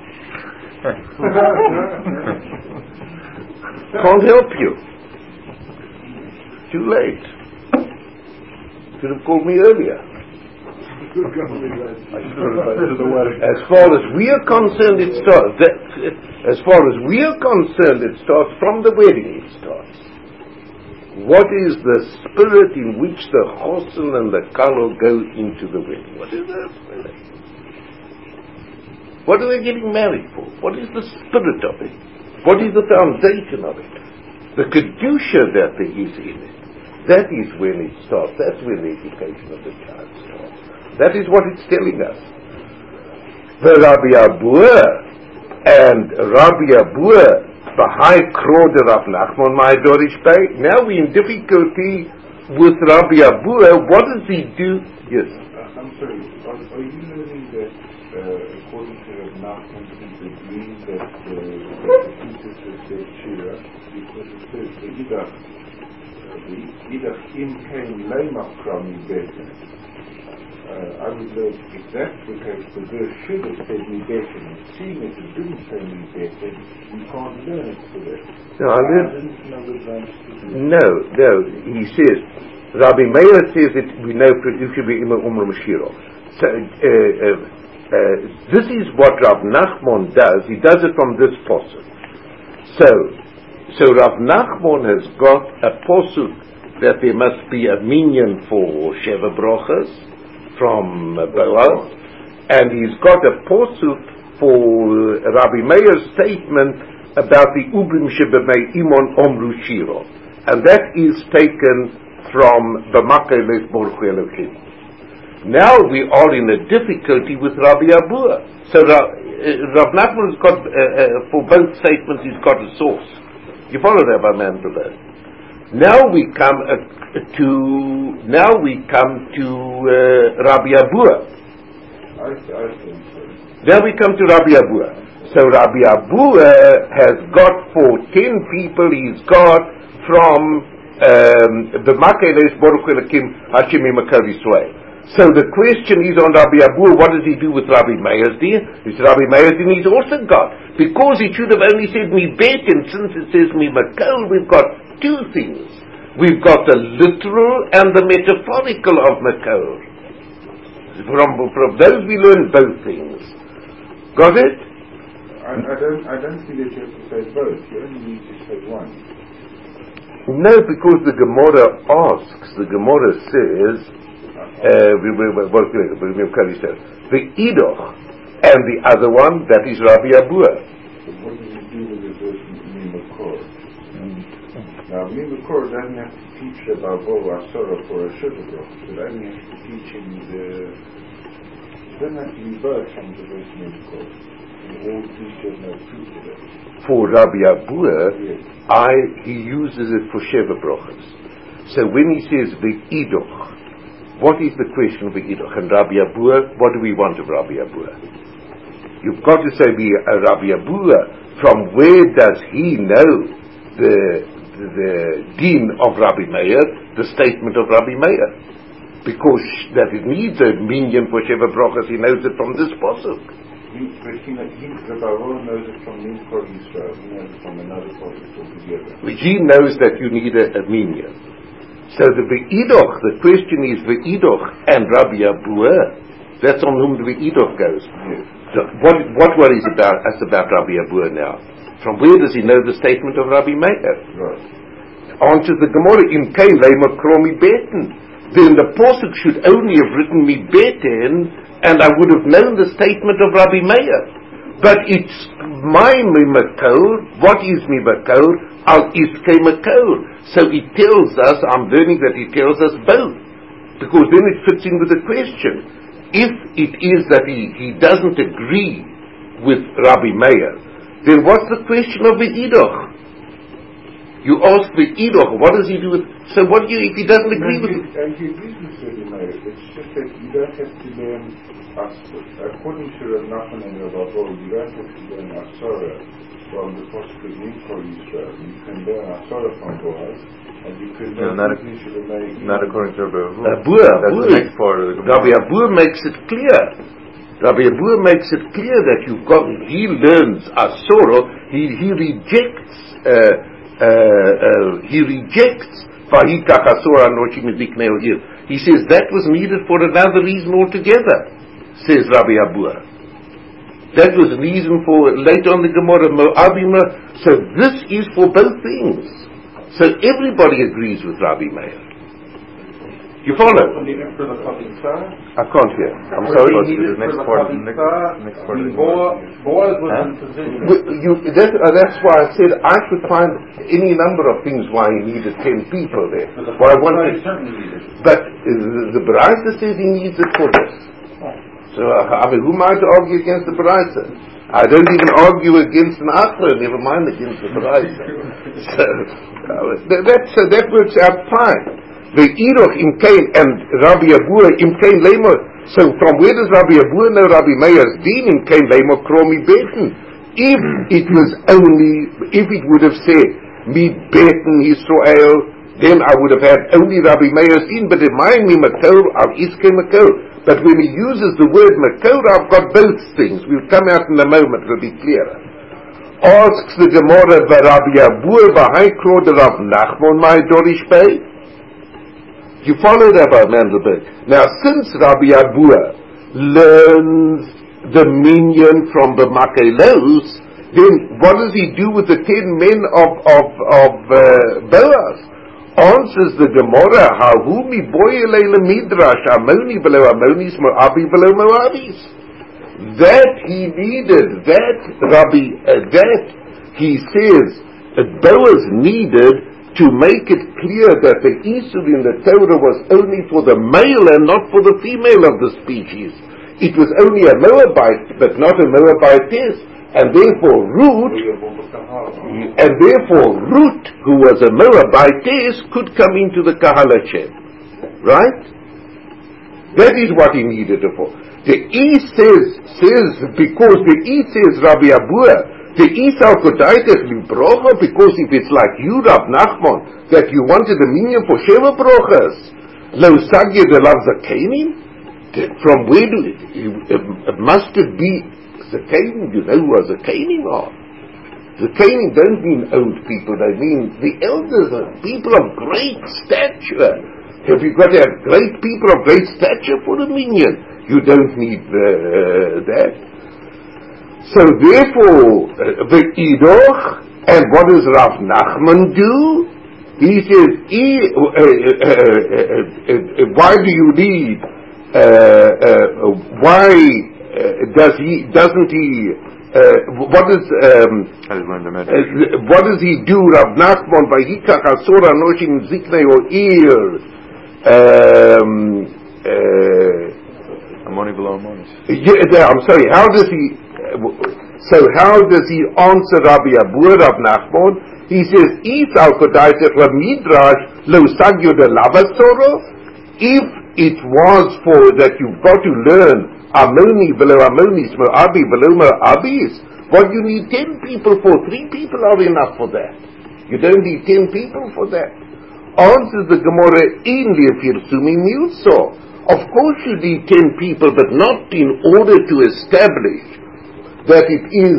Can't help you. Too late. Should have called me earlier." As far as we are concerned, it starts. That, as far as we are concerned, it starts from the wedding. It starts. What is the spirit in which the chosen and the kalo go into the wedding? What is that spirit? What are they getting married for? What is the spirit of it? What is the foundation of it? The kedusha that there is in it. That is when it starts. That's when the education of the child starts. That is what it's telling us. The Rabbi Abua and Rabbi Abua, the high crowd of Rav Nachman, my Dorish Bay. Now we're in difficulty with Rabbi Abua. What does he do? Yes. Uh, I'm sorry. Are, are you learning that, uh, according to Rav Nachman, he's agreeing that uh, the fetus is their shira, because it says the idach, the idach im came leimach from Beten. Uh, I would learn if that's the case, the verse should have said me better. And seeing as it didn't say me better, you can't learn it for that. No, I didn't know that. No, no. He says, Rabbi Meir says that we know it should be Imam Umar Mashiro. So, uh, uh, uh, this is what Rav Nachman does. He does it from this posuk. So, so Rav Nachman has got a posuk that there must be a minyan for Sheva Brochas from uh, Boaz, and he's got a posuk for Rabbi Meir's statement about the Ubim Shebemei Imon Omru Shiro. And that is taken from B'makei Les Baruch Hu Elokim. Now we are in a difficulty with Rabbi Abua. So Rav, uh, Rav Nachman has got, uh, uh, for both statements, he's got a source. You follow that, by Mandelberg? Now we come uh, to, now we come to uh, Rabbi Abua. I, I think so. Now we come to Rabbi Abua. So Rabbi Abua has got for ten people, he's got from um, the Makeles Baruch Elokim Hashem Makar Yisrael. So the question is on Rabbi Abua, what does he do with Rabbi Meir's din? It's Rabbi Meir's din he's also got. Because he should have only said mi bet, and since it says mi makol, we've got two things. We've got the literal and the metaphorical of makol. From, from those we learn both things. Got it? I, I don't I don't think that you have to say both. You only need to say one. No, because the Gemara asks, the Gemara says, Uh, we, we, we, what says, the Idoch, and the other one, that is Rabbi Abua. But what does he do with the verse Mimakor? Now, Mimakor doesn't have to teach about Bo Asura for a Shuvah, but only has to teach him the. It doesn't have to be birth from the verse Mimakor. And all teachers have proof of it. For Rabbi Abua, Yes. I, he uses it for Sheva Brochas. So when he says the Idoch, what is the question of the Idoch? And Rabbi Abua, what do we want of Rabbi Abua? You've got to say, the, uh, Rabbi Abua, from where does he know the, the, the din of Rabbi Meir, the statement of Rabbi Meir? Because that it needs a minyan for Sheva Brochas, he knows it from this pasuk. He, but he, he, the Baruch knows it from Minkor Yisrael, he knows it from another pasuk altogether. He knows that you need a, a minyan. So the Ve'idoch, the question is Ve'idoch and Rabbi Abua. That's on whom the Ve'idoch goes. Yes. So what what worries about us about Rabbi Abua now? From where does he know the statement of Rabbi Meir? Right. Answers the Gemara, in Kain Lema Kromi Beten. Then the Pasuk should only have written me Beten, and I would have known the statement of Rabbi Meir. But it's my Mimakol. What is Mimakol? Al Iskei Makol. So it tells us, I'm learning that it tells us both. Because then it fits in with the question. If it is that he, he doesn't agree with Rabbi Meir, then what's the question of the Idoch? You ask the Idoch, what does he do with... So what do you, if he doesn't agree no, with... you, and he agrees with Rabbi Meir. It's just that you don't have to learn... As, according to Rav Nachman and Rav Abba, you don't have to learn Asara from the Pasuk of Minkor Yisrael. You can learn Asara from Boaz, and you can learn... No, not, a, not according to Rabbi Abua. Abua, That's Abua. the next part of the Gemara. Rabbi Abua makes it clear. Rabbi Abua makes it clear that you've got... He learns Asara, he, he rejects... Uh, uh, uh, he rejects... Vahikach Asara Anoshim Ziknei Oir. He says that was needed for another reason altogether, says Rabbi Abua. That was reason for later on the Gemara Moabima. So this is for both things. So everybody agrees with Rabbi Meir. You follow? I can't hear. I'm sorry. The next part. Next, next part. Boaz was in position. You, that, uh, that's why I said I could find any number of things why he needed ten people there. Why one but uh, the, the Baraita says he needs it for this. So uh, I mean, who am I to argue against the Baraita? I don't even argue against an Achla, never mind against the Baraita. So uh, that, that, so that works out fine. The Idoch im Kain and Rabbi Abua im Kain Lema. So from where does Rabbi Abua know Rabbi Meir's din im Kain Lema Kromi Beten? If it was only, if it would have said Mi Beten Yisrael, then I would have had only Rabbi Meir's din. But in my mi Makor al Iskei Makor. But when he uses the word Makor, I've got both things. We'll come out in a moment. It'll be clearer. Asks the Gemara, Rabbi Abua v'haikro de Rav Nachman my Dorish Pei. You follow Rabbi Mandelberg. Now, since Rabbi Abua learns the minyan from the Makelos, then what does he do with the ten men of of of uh, Boaz? Answers the Gemara, Hahumi boyelele midrash amoni below amonis moabi below moabis. that he needed, that Rabbi, uh, that he says, uh, Boaz needed to make it clear that the Isur in the Torah was only for the male and not for the female of the species. It was only a Moabite, but not a Moabitess, and therefore Ruth, and therefore Ruth, who was a Moabitess, could come into the Kahal Hashem. Right? That is what he needed it for. The E says, says because the E says, Rabbi Abua, the Esau Kodaites Librocha, because if it's like you, Rav Nachman, that you wanted a minion for Sheva Brochas, Lo Sagya de Lav Zakanim, from where do it, it must it be Zakanim? You know who a Zakanim are. Zakanim don't mean old people, they mean the elders, people of great stature. Have you got to have great people of great stature for a minion? You don't need uh, that. So therefore, uh, the Idoch, and what does Rav Nachman do? He says, e, uh, uh, uh, uh, why do you need, uh, uh, why uh, does he, doesn't he, uh, what is, um, uh, what does he do, Rav Nachman, by Hikach Asora Noshim Ziknei or ear, um, uh, Amoni below Amoni. Yeah, I'm sorry, how does he, so how does he answer Rabbi Abua, Rav Nachman? He says, if al kodaitech la midrash lo sagyo de lavasoro, if it was for that you've got to learn Amoni below Amonis, Moabi below Moabis, what you need ten people for? Three people are enough for that. You don't need ten people for that. Answers the Gemara, in Lefirsumi Milso. Of course you need ten people, but not in order to establish that it is,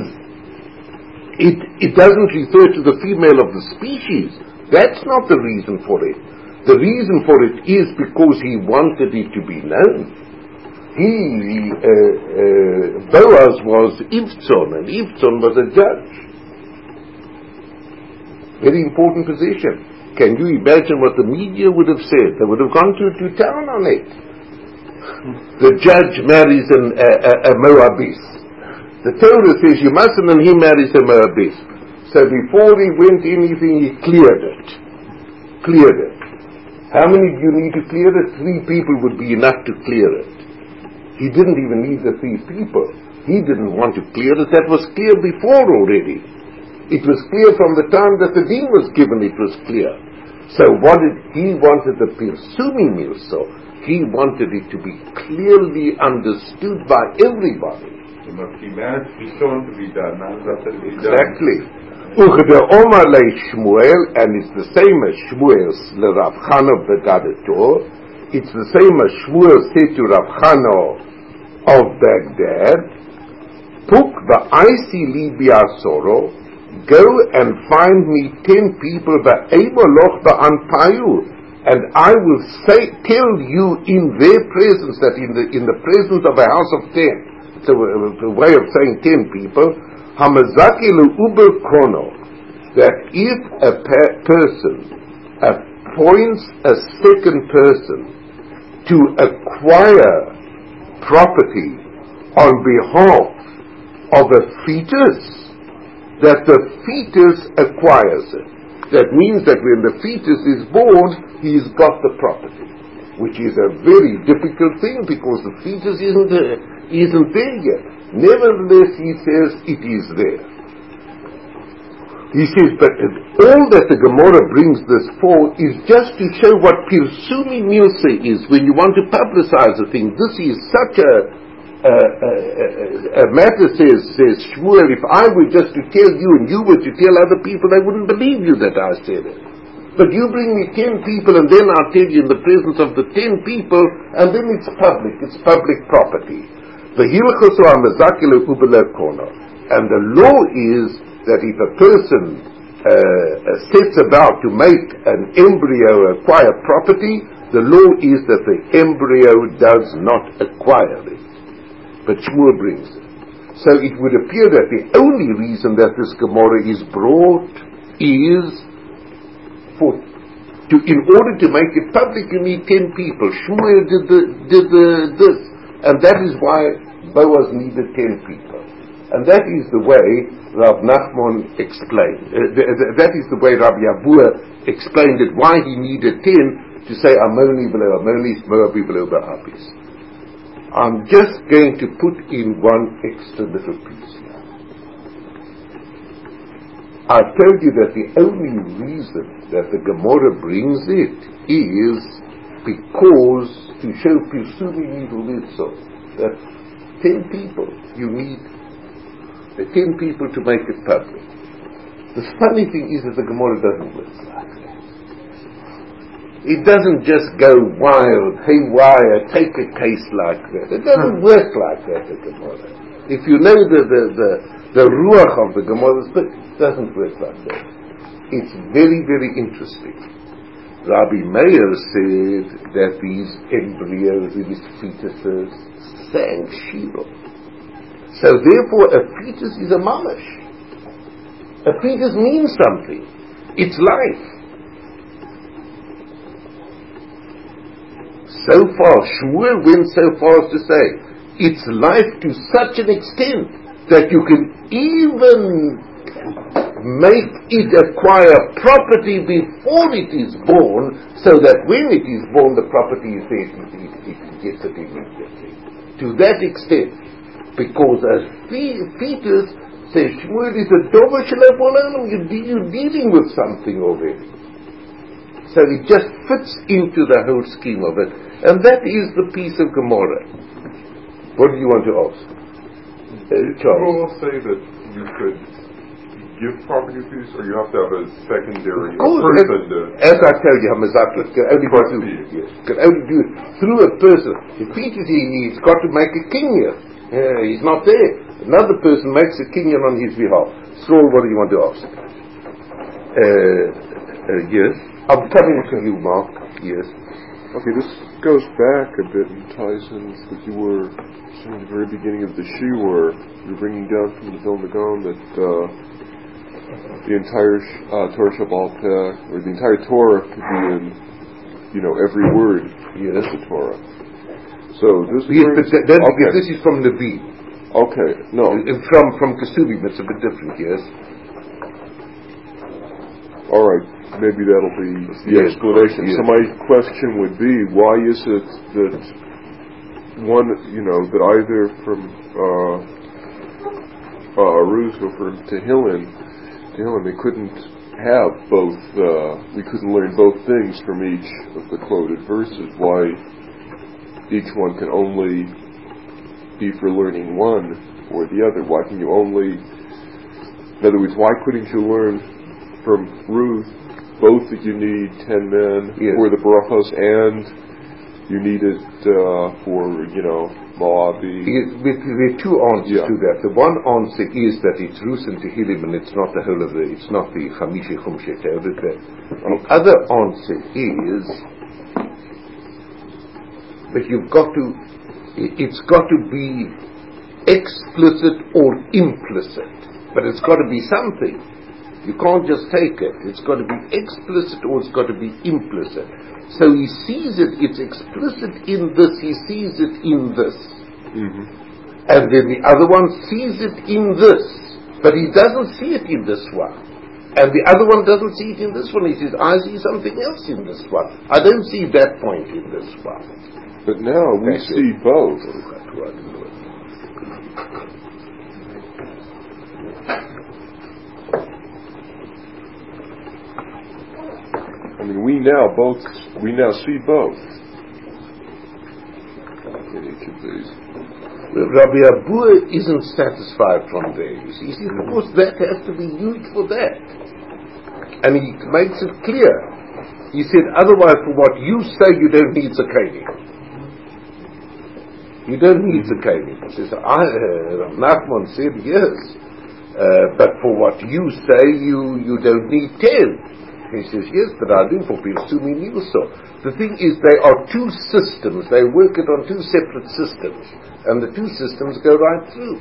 it, it doesn't refer to the female of the species. That's not the reason for it. The reason for it is because he wanted it to be known. He, uh, uh, Boaz was Ivtzon, and Ivtzon was a judge. Very important position. Can you imagine what the media would have said? They would have gone to, to town on it. The judge marries an, a, a, a Moabis. The Torah says you mustn't, and he marries a Moabis. So before he went anything, he cleared it. Cleared it. How many do you need to clear it? Three people would be enough to clear it. He didn't even need the three people. He didn't want to clear it. That was clear before already. It was clear from the time that the deen was given, it was clear. So what did he wanted the Pirsumi Milso? He wanted it to be clearly understood by everybody. It must be managed to be shown to be done, not just to be done. Exactly. Uchde Omar le Shmuel, and it's the same as Shmuel's le Rav Chana Begadator. It's the same as Shmuel said to Rav Chana of Baghdad. Puk ba'aisi li bi'asoro, go and find me ten people ba'emoloch ba'anpayu, and I will say, tell you in their presence, that in the in the presence of a house of ten. It's a, a way of saying ten people. Hamazaki uber kono, that if a per- person appoints a second person to acquire property on behalf of a fetus, that the fetus acquires it. That means that when the fetus is born, he's got the property, which is a very difficult thing because the fetus isn't there, isn't there yet. Nevertheless, he says it is there. He says, but all that the Gemara brings this for is just to show what Pirsumi Milse is when you want to publicize a thing. This is such a, a, a, a matter, says, says Shmuel, if I were just to tell you and you were to tell other people, they wouldn't believe you that I said it. But you bring me ten people and then I'll tell you in the presence of the ten people, and then it's public, it's public property. And the law is that if a person uh, sets about to make an embryo acquire property, the law is that the embryo does not acquire it. But Shmuel brings it. So it would appear that the only reason that this Gemara is brought is for to, in order to make it public, you need ten people. Shmuel did the did the this, and that is why Boaz needed ten people. And that is the way Rav Nachman explained. Uh, th- th- that is the way Rabbi Abua explained it, why he needed ten to say Ammoni below Ammonis, Moabi below Moabis. I'm just going to put in one extra little piece here. I've told you that the only reason that the Gemara brings it is because to show Pirsumi Nidulitzo, that ten people, you need the ten people to make it public. The funny thing is that the Gemara doesn't work like that. It doesn't just go wild, haywire, take a case like that. It doesn't work like that, the Gemara. If you know the, the, the, the ruach of the Gemara, it doesn't work like that. It's very, very interesting. Rabbi Meir said that these embryos, these fetuses, sang Shiro. So therefore a fetus is a mamash. A fetus means something. It's life. So far, Shmuel went so far as to say, it's life to such an extent that you can even make it acquire property before it is born, so that when it is born the property is there, it, it, it gets it immediately. To that extent. Because as fe- fetus, says Shmuel, is a dover shalef olam, you're dealing with something already. So it just fits into the whole scheme of it. And that is the piece of Gemara. What do you want to ask? Uh, Charles? People will say that you could give property to or you have to have a secondary a course, person as, to... As I told you, Hamazakis can only do it, yes, can only do it through a person. The fetus, he, he's got to make a kinyan. Uh, he's not there. Another person makes a kinyan on his behalf. Saul, what do you want to ask? Uh, uh, yes. I'm coming to you, Mark. Yes. Okay, this goes back a bit and ties in with what you were saying at the very beginning of the shiur. You're bringing down from the Vilna Gaon that uh, the entire uh, Torah Shabbal Peh, or the entire Torah could be in, you know, every word yes. of the Torah. So this yes, brings, but that, okay. this is from Levi. Okay, no. From from Kesubim, it's a bit different, yes. All right, maybe that'll be the yes, explanation. yes. So my question would be, why is it that one, you know, that either from uh, uh, Aruz or from Tehillim, Tehillim, they couldn't have both, uh, we couldn't learn both things from each of the quoted verses. Why each one can only be for learning one or the other? Why can you only, in other words, why couldn't you learn from Ruth both that you need ten men yes. for the brachos and you need it uh, for, you know, Moabi? Yes, there are two answers yeah. to that. The one answer is that it's Ruth and Tehillim and it's not the whole of the, it's not the Chamishi Chumshe Torah. The okay. other answer is that you've got to, it's got to be explicit or implicit, but it's got to be something. You can't just take it. It's got to be explicit or it's got to be implicit. So he sees it, it's explicit in this, he sees it in this. Mm-hmm. And then the other one sees it in this, but he doesn't see it in this one. And the other one doesn't see it in this one. He says, I see something else in this one. I don't see that point in this one. But now we Thank see you. both. I mean, we now both, we now see both in each of these. Well, Rabbi Abua isn't satisfied from there. You see, he says, of course, that has to be used for that. And he makes it clear. He said, otherwise, for what you say, you don't need Zakaini. You don't need Zakaini. He says, I, uh, Nachman said, yes. Uh, but for what you say, you, you don't need ten. He says, yes, but I do for Pirsumi Nilso. The thing is, they are two systems. They work it on two separate systems. And the two systems go right through.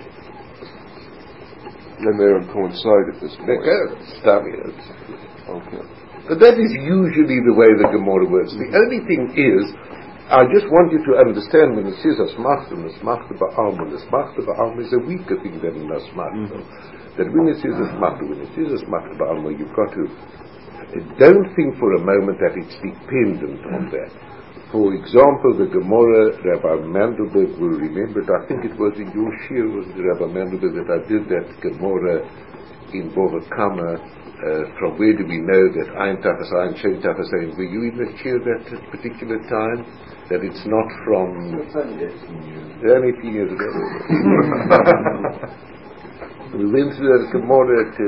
And they don't coincide at this point. They go. Stop it. Okay. But that is usually the way the Gemara works. The only thing is, I just want you to understand when it says asmachta, asmachta ba'alma, asmachta ba'alma is a weaker thing than an asmachta. Mm-hmm. That when it says asmachta, when it says asmachta ba'alma, you've got to, don't think for a moment that it's dependent on that. For example, the Gemara, Rabbi Mandelberg will remember it, I think it was in your shir, was it Rabbi Mandelberg, that I did that Gemara in Bava Kama, uh, from where do we know that Ein Tachas Ein, Shen Tachas Ein, were you in the shir that particular time? That it's not from... It's only eighteen years. Only eighteen years ago. We went through that Gemara to...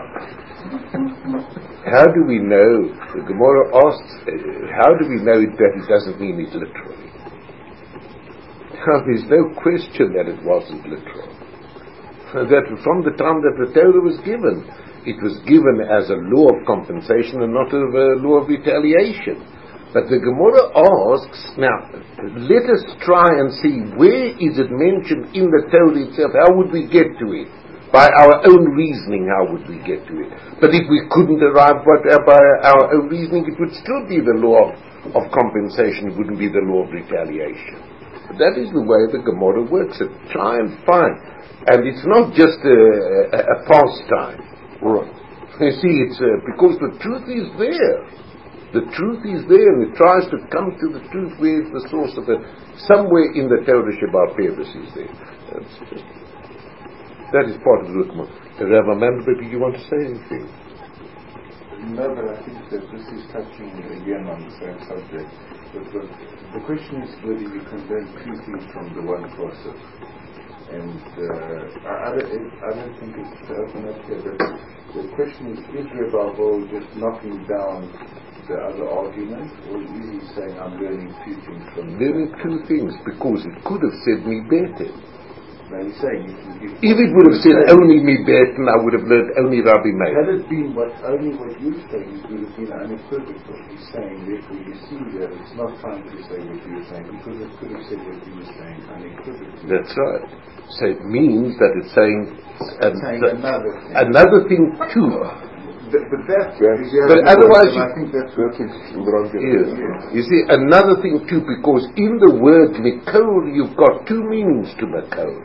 How do we know, the Gemara asks, uh, how do we know that it doesn't mean it literally? Now, there's no question that it wasn't literal. That from the time that the Torah was given, it was given as a law of compensation and not a uh, law of retaliation. But the Gemara asks, now, let us try and see where is it mentioned in the Torah itself, how would we get to it? By our own reasoning, how would we get to it? But if we couldn't arrive by, uh, by our own reasoning, it would still be the law of, of compensation, it wouldn't be the law of retaliation. But that is the way the Gemara works it. Try and find. And it's not just a, a, a pastime. Right. You see, it's uh, because the truth is there. The truth is there, and it tries to come to the truth where is the source of it. Somewhere in the Torah Shabbat Pevis is there. That's just... That is part of the Rukma. Rabbi Mandelberg, do you want to say anything? No, but I think that this is touching again on the same subject. But the, the question is whether you can learn two things from the one process. And uh, I, I, don't, I don't think it's to open up here, but the question is, is Rabbi Bo just knocking down the other argument, or is he saying I'm learning two things from the Learning two things, because it could have said me better. Now he's saying if, if it would have said only me Betan, I would have learned only Rabbi Meir. Had it been what only what you're saying, it would have been unequivocal. He's saying, therefore you see that it's not trying to say what you were saying, because it could have said what you were saying unequivocally. That's right. So it means that it's saying, um, saying th- another thing. Another thing too. But, but that's Yes. But otherwise, you, I think that's That's what I'm getting yes. at. You see, another thing too, because in the word Mikol, you've got two meanings to Mikol.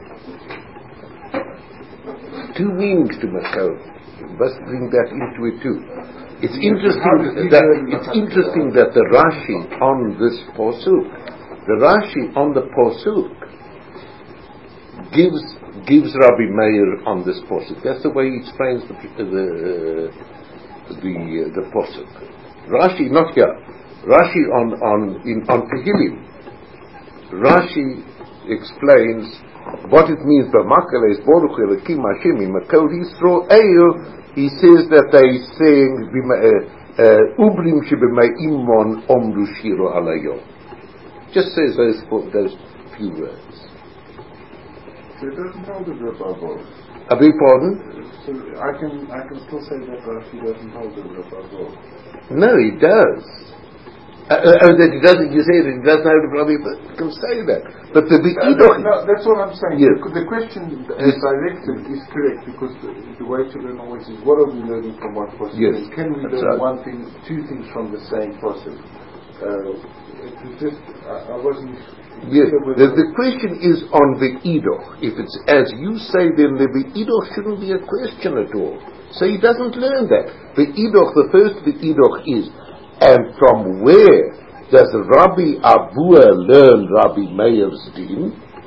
Two meanings to Mikol. You must bring that into it too. It's interesting that it's interesting that the Rashi on this posuk, the Rashi on the posuk, gives gives Rabbi Meir on this posuk. That's the way he explains the the uh, the, uh, the posuk. Rashi, not here. Rashi on on in on Tehillim. Rashi explains what it means by Makales Baruch Elokim Hashem Makol Yisro Eil. He says that they saying Ubrim Shebema'imon Omru Shiro Alayom. Just says those those few words. So it doesn't hold the Rabbi. I beg pardon? So I can I can still say that Rashi doesn't hold the Rabbi. No, he does. Uh, uh, that he doesn't. You say that he doesn't have the Rabbi, but you can say that. But the big no, no, no, that's what I'm saying. Yes. The, the question as directed is correct, because the, the way to learn always is what are we learning from what process? Yes. Can we That's learn right. one thing, two things from the same process? Uh, it was just I, I wasn't. Yes. The, the question is on the Eidoch. If it's as you say, then the, the Eidoch shouldn't be a question at all. So he doesn't learn that. The Eidoch, the first the Eidoch is, and from where does Rabbi Abua learn Rabbi Meir's din?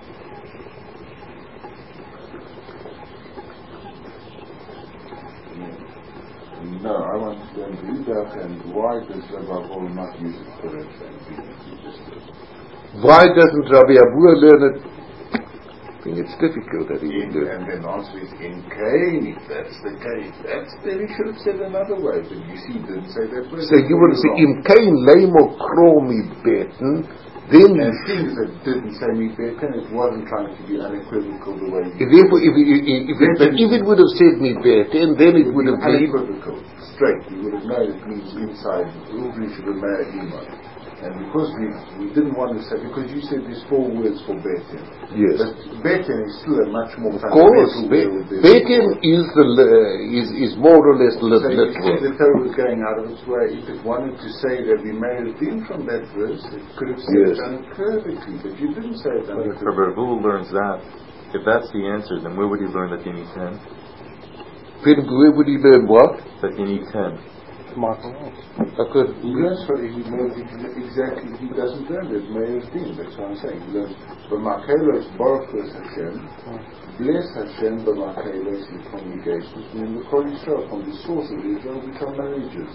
No, I want to learn the Eidoch, and why does Rabbi Vol not use it for that same thing as you just did? Why doesn't Rabbi Abua learn it? I think it's difficult that he would In, do it. and then the answer is in Cain, if that's the case. That's, then he should have said another way, but you see, he didn't say that way. So you would say, Im Kain Lemo Kromi Beten, then and things that didn't say me better, it wasn't trying to be unequivocal the way you therefore, if, if, if, if, it, but if it would have said me Beten, then it would have been unequivocal, straight. You would have known it means inside. Ubri should have married Iman. And because we, we didn't want to say, because you said there's four words for Beten. Yes. But Beten is still a much more Of course, fundamental word. Beten is the uh, is is more or less li- so you see literal. the Torah was going out of its way. If it wanted to say that we made a thing from that verse, it could have said Yes. it unequivocally, but you didn't say it But unequivocally. Rav learns that. If that's the answer, then where would he learn that you need ten? Where would he learn what? That you need ten. I could. He learns from he knows exactly, he doesn't learn that Meir's Din, that's what I'm saying. He learns, but Makelos, Baruch Hashem, bless Hashem, but Makelos is congregations, and the Kol Yisrael, from the source of Israel, which are marriages.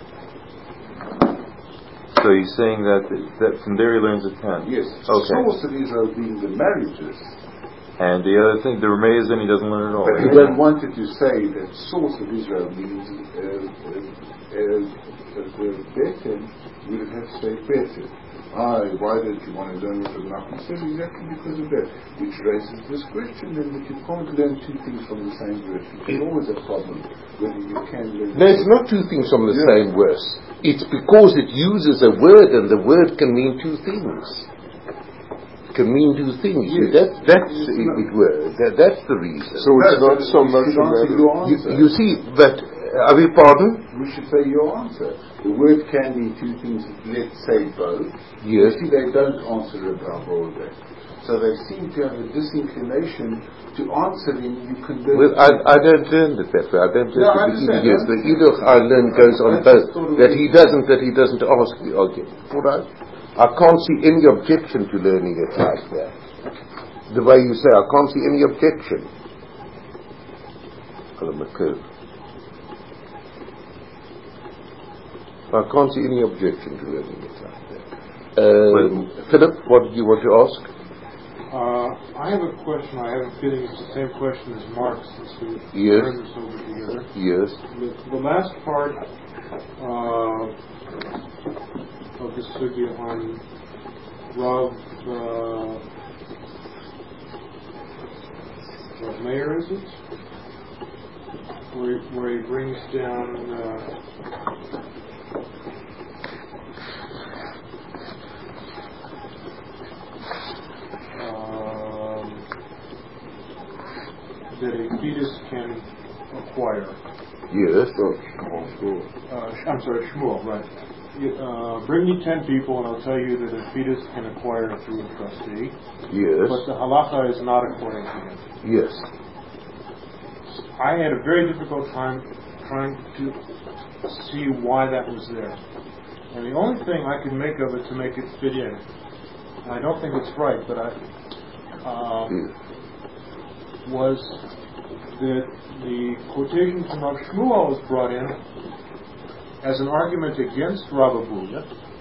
So he's saying that, that from there he learns a ten. Yes, the Okay. source of Israel being the marriages. And the other thing, the Ramez, then he doesn't learn at all. But he then wanted to say that source of Israel means uh, uh, uh, the Beten, we would have to say Beten. Ah, why did you want to learn what Rav said? Exactly because of that. Which raises this question then that you can't learn two things from the same verse. It's always a problem whether you can learn. No, it's not two things from the Yeah. same verse. It's because it uses a word, and the word can mean two things. Can mean two things. Yes. That, that's Yes, it, no. it were. That, that's the reason. So it's No, not so so you much should a answer matter. your You, answer. you see, but uh, I beg pardon? We should say your answer. The word can mean two things, let's say both. Yes. You see, they don't answer about all of that. So they seem to have a disinclination to answer in you can learn. Well, I, I don't learn it that way. I don't Yeah, I learn it. understand. Yes, the Iduch I learn goes on I both. just thought it That was- he doesn't, that he doesn't ask the argument. All right? I can't see any objection to learning it like that. The way you say, I can't see any objection. I can't see any objection to learning it like that. Um, Philip, what do you want to ask? Uh, I have a question. I have a feeling it's the same question as Mark, since we Yes. learned this over together. Yes. The, the last part uh, of the sugya on Rav, uh, Rav Meir, is it? Where, he- where he brings down uh, um, that a fetus can acquire. Yes. Uh, I'm sorry, Shmuel, right. You, uh, bring me ten people and I'll tell you that a fetus can acquire through a trustee, Yes. but the halacha is not according to him. Yes. I had a very difficult time trying to see why that was there. And the only thing I could make of it to make it fit in, and I don't think it's right, but I, um, was that the quotation from Rav Shmuel was brought in as an argument against Rav Abuya.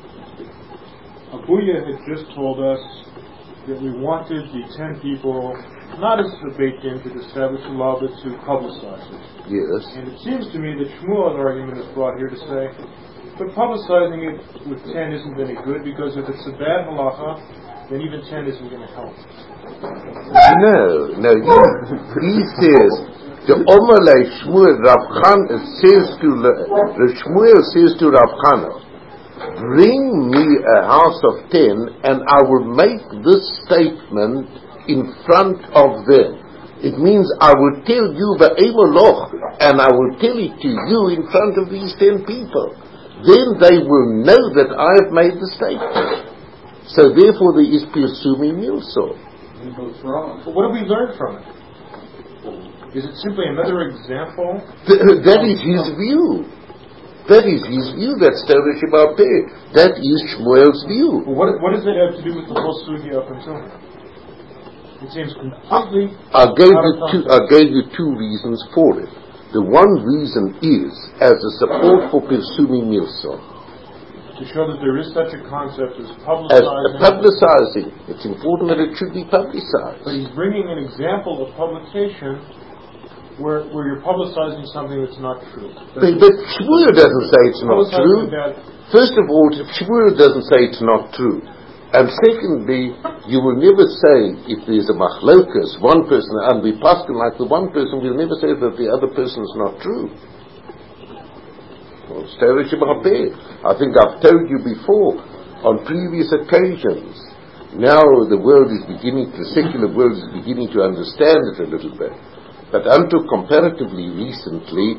Abuya had just told us that we wanted the ten people not as a bait in to establish a law, but to publicize it. Yes. And it seems to me that Shmuel's argument is brought here to say, but publicizing it with ten isn't any good, because if it's a bad halacha, then even ten isn't going to help. No, no. He, he says, the Omalei Shmuel Rav Chan says to the Shmuel says to Rav Chana, bring me a house of ten, and I will make this statement in front of them. It means I will tell you the Emoloch, and I will tell it to you in front of these ten people. Then they will know that I have made the statement. So therefore there is Pirsumi Milso. But what do we learn from it? Is it simply another example? Th- that is his view. That is his view. That's Torah Sheba'al Peh. That is Shmuel's view. Well, what, what does that have to do with the whole sugya up until now? It seems completely I gave out you of two. context. I gave you two reasons for it. The one reason is as a support for Pirsumi Milso, To show that there is such a concept as as publicizing. publicizing. It's important that it should be publicized. But he's bringing an example of publication where where you're publicizing something that's not true. But, but Shmuel doesn't say it's not true. Publicizing that First of all, Shmuel doesn't say it's not true. And secondly, you will never say, if there's a machlokas, one person, and we paskin like the one person, we'll never say that the other person is not true. Well, it's Torah Sheba'al Peh. I think I've told you before on previous occasions. Now the world is beginning, the secular world is beginning to understand it a little bit. But until comparatively recently,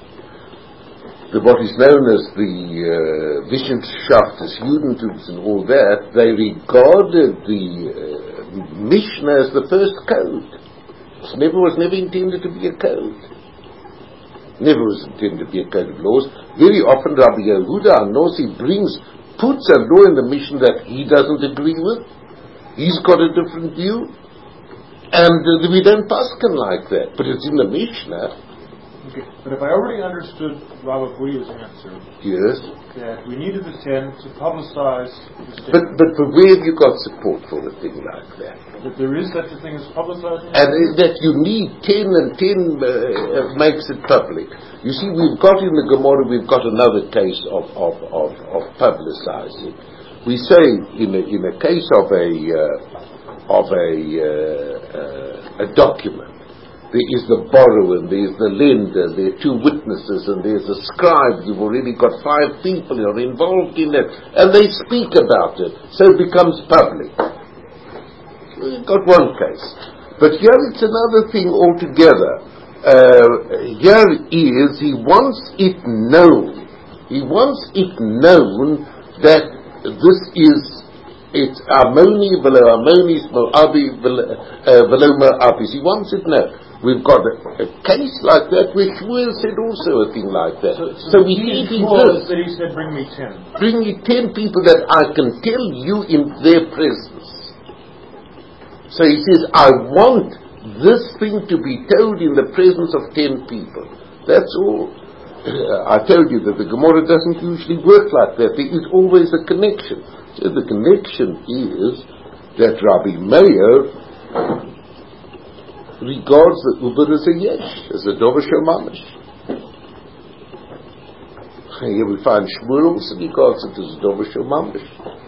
the, what is known as the uh, Wissenschaft des Judentums and all that, they regarded the uh, Mishnah as the first code. It never was never intended to be a code. Never was intended to be a code of laws. Very often Rabbi Yehuda Anossi brings, puts a law in the Mishnah that he doesn't agree with. He's got a different view. And uh, we don't paskin like that. But it's in the Mishnah. Okay, but if I already understood Rabbi Buria's answer, yes, that we needed the ten to publicize the statement. But, but, but where have you got support for a thing like that? That there is such a thing as publicizing? And uh, that you need ten and ten uh, makes it public. You see, we've got in the Gemara, we've got another case of, of, of, of publicizing. We say in a, in a case of a uh, of a uh, uh, a document, there is the borrower, there is the lender, there are two witnesses, and there's a scribe. You've already got five people who are involved in it, and they speak about it, so it becomes public. We've got one case, but here it's another thing altogether. Uh, here is he wants it known. He wants it known that this is, it's Armoni, Velo Armonis, Moabi, Velo Moabis. He wants it known. We've got a, a case like that where Shmuel said also a thing like that. So, so, so we think he does. That he said, bring me ten. Bring me ten people that I can tell you in their presence. So he says, I want this thing to be told in the presence of ten people. That's all. I told you that the Gemara doesn't usually work like that. There is always a connection. So the connection is that Rabbi Meir regards the Uber as a yesh, as a dover shomamish. Here we find Shmuel also regards it as a dover shomamish.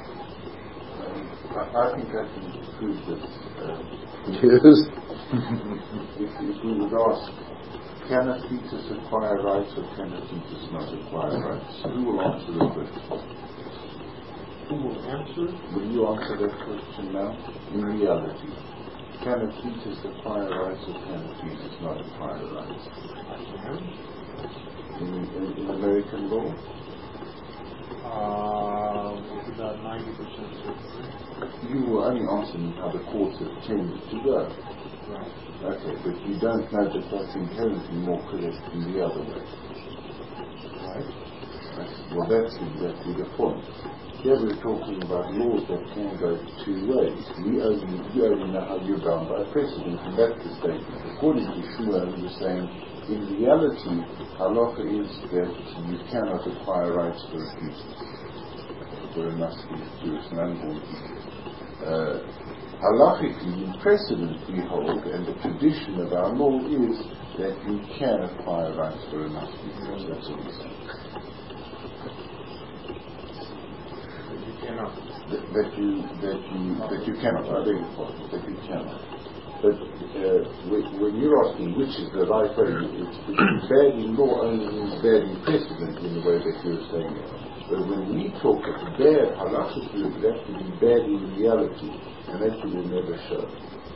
I think I can prove this. Uh, yes. if, if we would ask, can a fetus acquire rights or can a fetus not acquire rights? Who will answer the question? Who will answer? Will you answer that question now? In reality, can a fetus acquire rights or can a fetus not acquire rights? I can. In, in, in American law? Uh, with about ninety percent certainty. You will only answer me how the courts have tended to go. Right. Okay, but you don't know that that's inherently more correct than the other way. Right. That's, well, that's exactly the point. Here we're talking about laws that can go two ways. We only, you only know how you're bound by precedent, and that's the statement. According to Shmuel, you're saying, in reality, halacha is that you cannot acquire rights for a fetus, for a nasty Jewish unborn fetus. Uh, Halachically, in precedent we hold, and the tradition of our law is that you can acquire rights for a nasty fetus. That's what we're saying. You cannot. That, that you that you that you cannot. I beg your pardon. That you cannot. But uh, when you're asking which is the right way, it's, it's bad in law only means bad in precedent in the way that you're saying it. But when we talk of bad halachically, it has to be bad in reality, and that you will never show.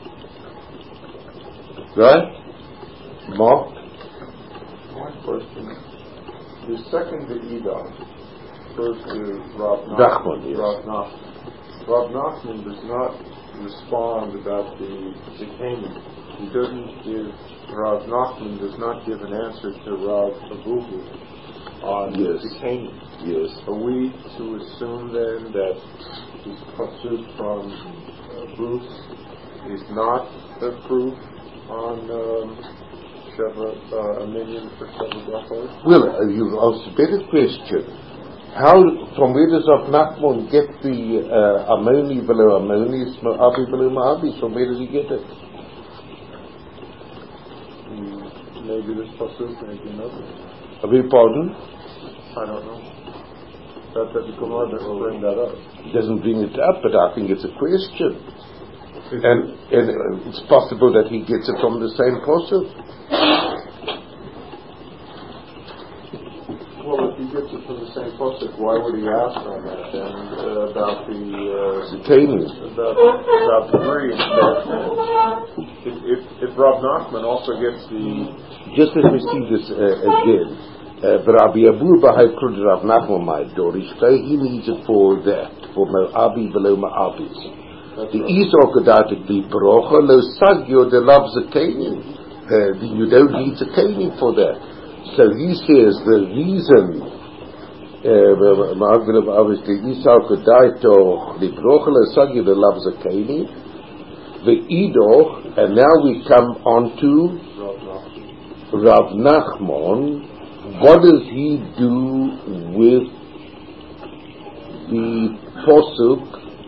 Right? Mark? My question. The second Ve'idah refers to Rav Nachman, yes. Rav Nachman. Rav Nachman does not respond about the Zikanim. He doesn't give, Rav Nachman does not give an answer to Rav Abuhu on yes. Zikanim. Yes. Are we to assume then that this pasuk from uh, Bruce is not a proof on um, Sheva, uh, a minion for Sheva Brachot? Well, uh, you've asked a better question. How, from where does Rav Nachman get the uh, Amoni below Amonis, Moabi below Moabis? From where does he get it? Mm, maybe this pasuk, maybe another. I beg pardon? I don't know. That, that the Gemara doesn't bring that up. He doesn't bring it up, but I think it's a question. And, and uh, it's possible that he gets it from the same pasuk. Well, if he gets it from the same pasuk, why would he ask on that then uh, about the uh, Zakanim. about about the three instead? If, if if Rav Nachman also gets the Just let me see this uh, again. Uh, but Rabbi Abu Bahai Krud Rav Nachman my Dorish, he needs it for that, for Mo'abi below Mo'abis. The Esau Kedatik the Brocha lo Sagyo de Lav Zakanim. You don't need Zakanim for that. So he says the reason obviously Esau Kedaito the Brocha lo Sagyo de Lav Zakanim the Idoch, and now we come on to Rav Nachman. What does he do with the posuk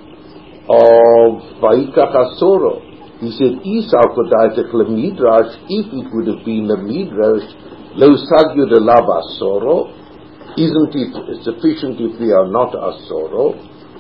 of Vayikach Asoro? He said, Esau Kodaitek Midrash, if it would have been a Midrash, Lo Sagyu de Lav Asoro, isn't it sufficient if we are not Asoro?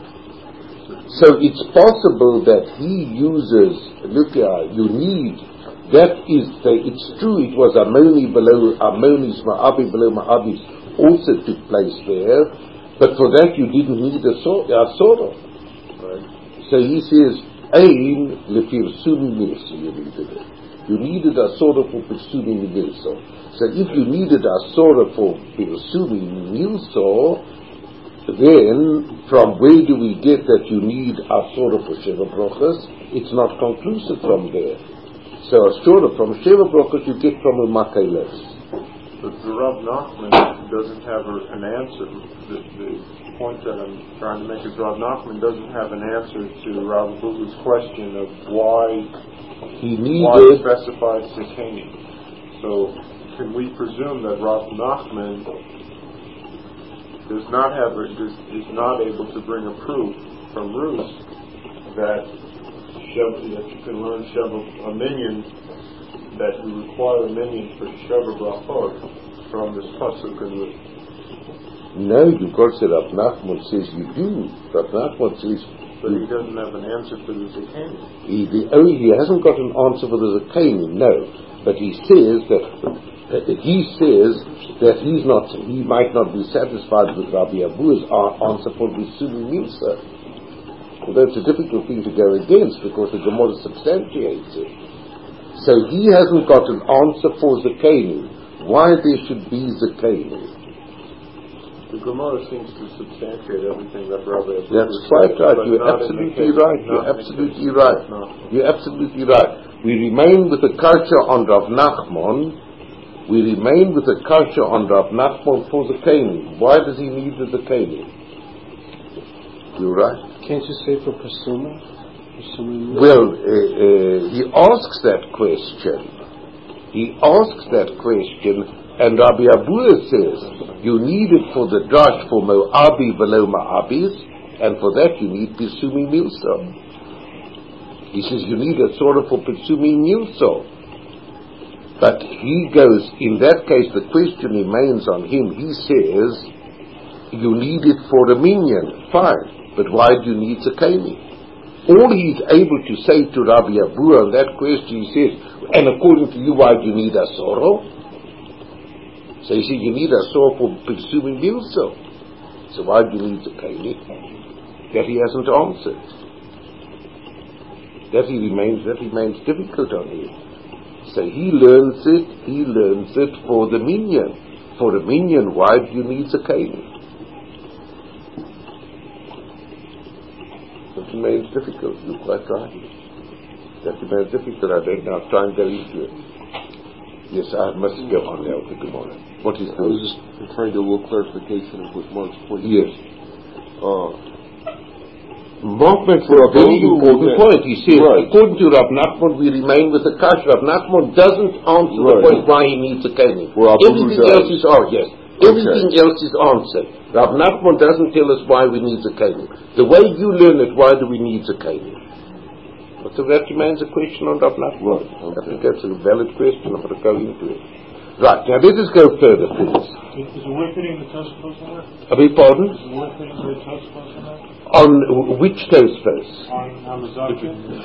So it's possible that he uses, look here, you need, that is, the, it's true, it was Ammoni below, Ammonis, Mo'abi below Mo'abis also took place there, but for that you didn't need a Asoro. Right. So he says, Ein lepirsumi milso, you needed it. You needed a Asoro for pirsumi milso. So if you needed a Asoro for pirsumi milso, then from where do we get that you need a Asoro for Sheva Brochas? It's not conclusive from there. So Asura from Sheva Brochas you get from a Makailes. But the Rav Nachman doesn't have a, an answer. The, the point that I'm trying to make is Rav Nachman doesn't have an answer to Rav Abu's question of why he needed why he specifies Zakanim. So can we presume that Rav Nachman does not have a, does, is not able to bring a proof from Rus that that you can learn Sheva, a minion, that you require a minion for Sheva Brachot from this pasuk in Rus? No, you got to Rav Nachman says you do. Rav Nachman says, but he doesn't have an answer for the Zakanim. He, the, oh, he hasn't got an answer for the Zakanim, no. But he says that uh, he says that he's not, he might not be satisfied with Rabbi Abu's answer for the Sumi Milsa. Although it's a difficult thing to go against because the Gemara substantiates it. So he hasn't got an answer for Zakanim. Why there should be Zakanim? The Gemara seems to substantiate everything that Rabbi Abu That's quite right. You're absolutely right. You're absolutely right. You're absolutely right. We remain with the culture on Rav Nachman. We remain with the culture on Rav Nachman for Zakanim. Why does he need the Zakanim? You're right. Can't you say for Persuma? Well, uh, uh, he asks that question. He asks that question, and Rabbi Abu says, you need it for the drash for Mo'abi below Mo'abis, and for that you need Pirsumi Milso. He says you need a sort of for Pirsumi Milso. But he goes, in that case the question remains on him. He says, you need it for a minion. Fine. But why do you need Zakanim? All he's able to say to Rabbi Abu on that question, he says, and according to you, why do you need Asoro? So he says, you need Asoro for Pirsumi Milso. So why do you need Zakanim? That he hasn't answered. That he remains, that remains difficult on him. So he learns it, he learns it for the minion. For the minion, why do you need Zakanim? That remains difficult. You're quite right. That remains difficult. I don't know. I'll try and go into it. Yes, I must go on now with the Gemara. What is I was just trying to get a little clarification of what Mark's point. Yes. Uh, Mark makes a very important point. He says, right. According to Rav Nachman, we remain with the Kash. Rav Nachman doesn't answer right. the point why he needs a Kohen. Well, everything else is, oh yes, everything okay. else is answered. Rav Nachman doesn't tell us why we need a Kohen. The way you learn it, why do we need a Kohen? So that remains a question on Rav Nachman. Right. Okay. I think that's a valid question. I'm going to go into it. Right, now let us go further, please. Is the word fitting the Tosfos on that? I beg pardon? Is the word fitting the Tosfos on that? On which Tosfos? On Hamazaki.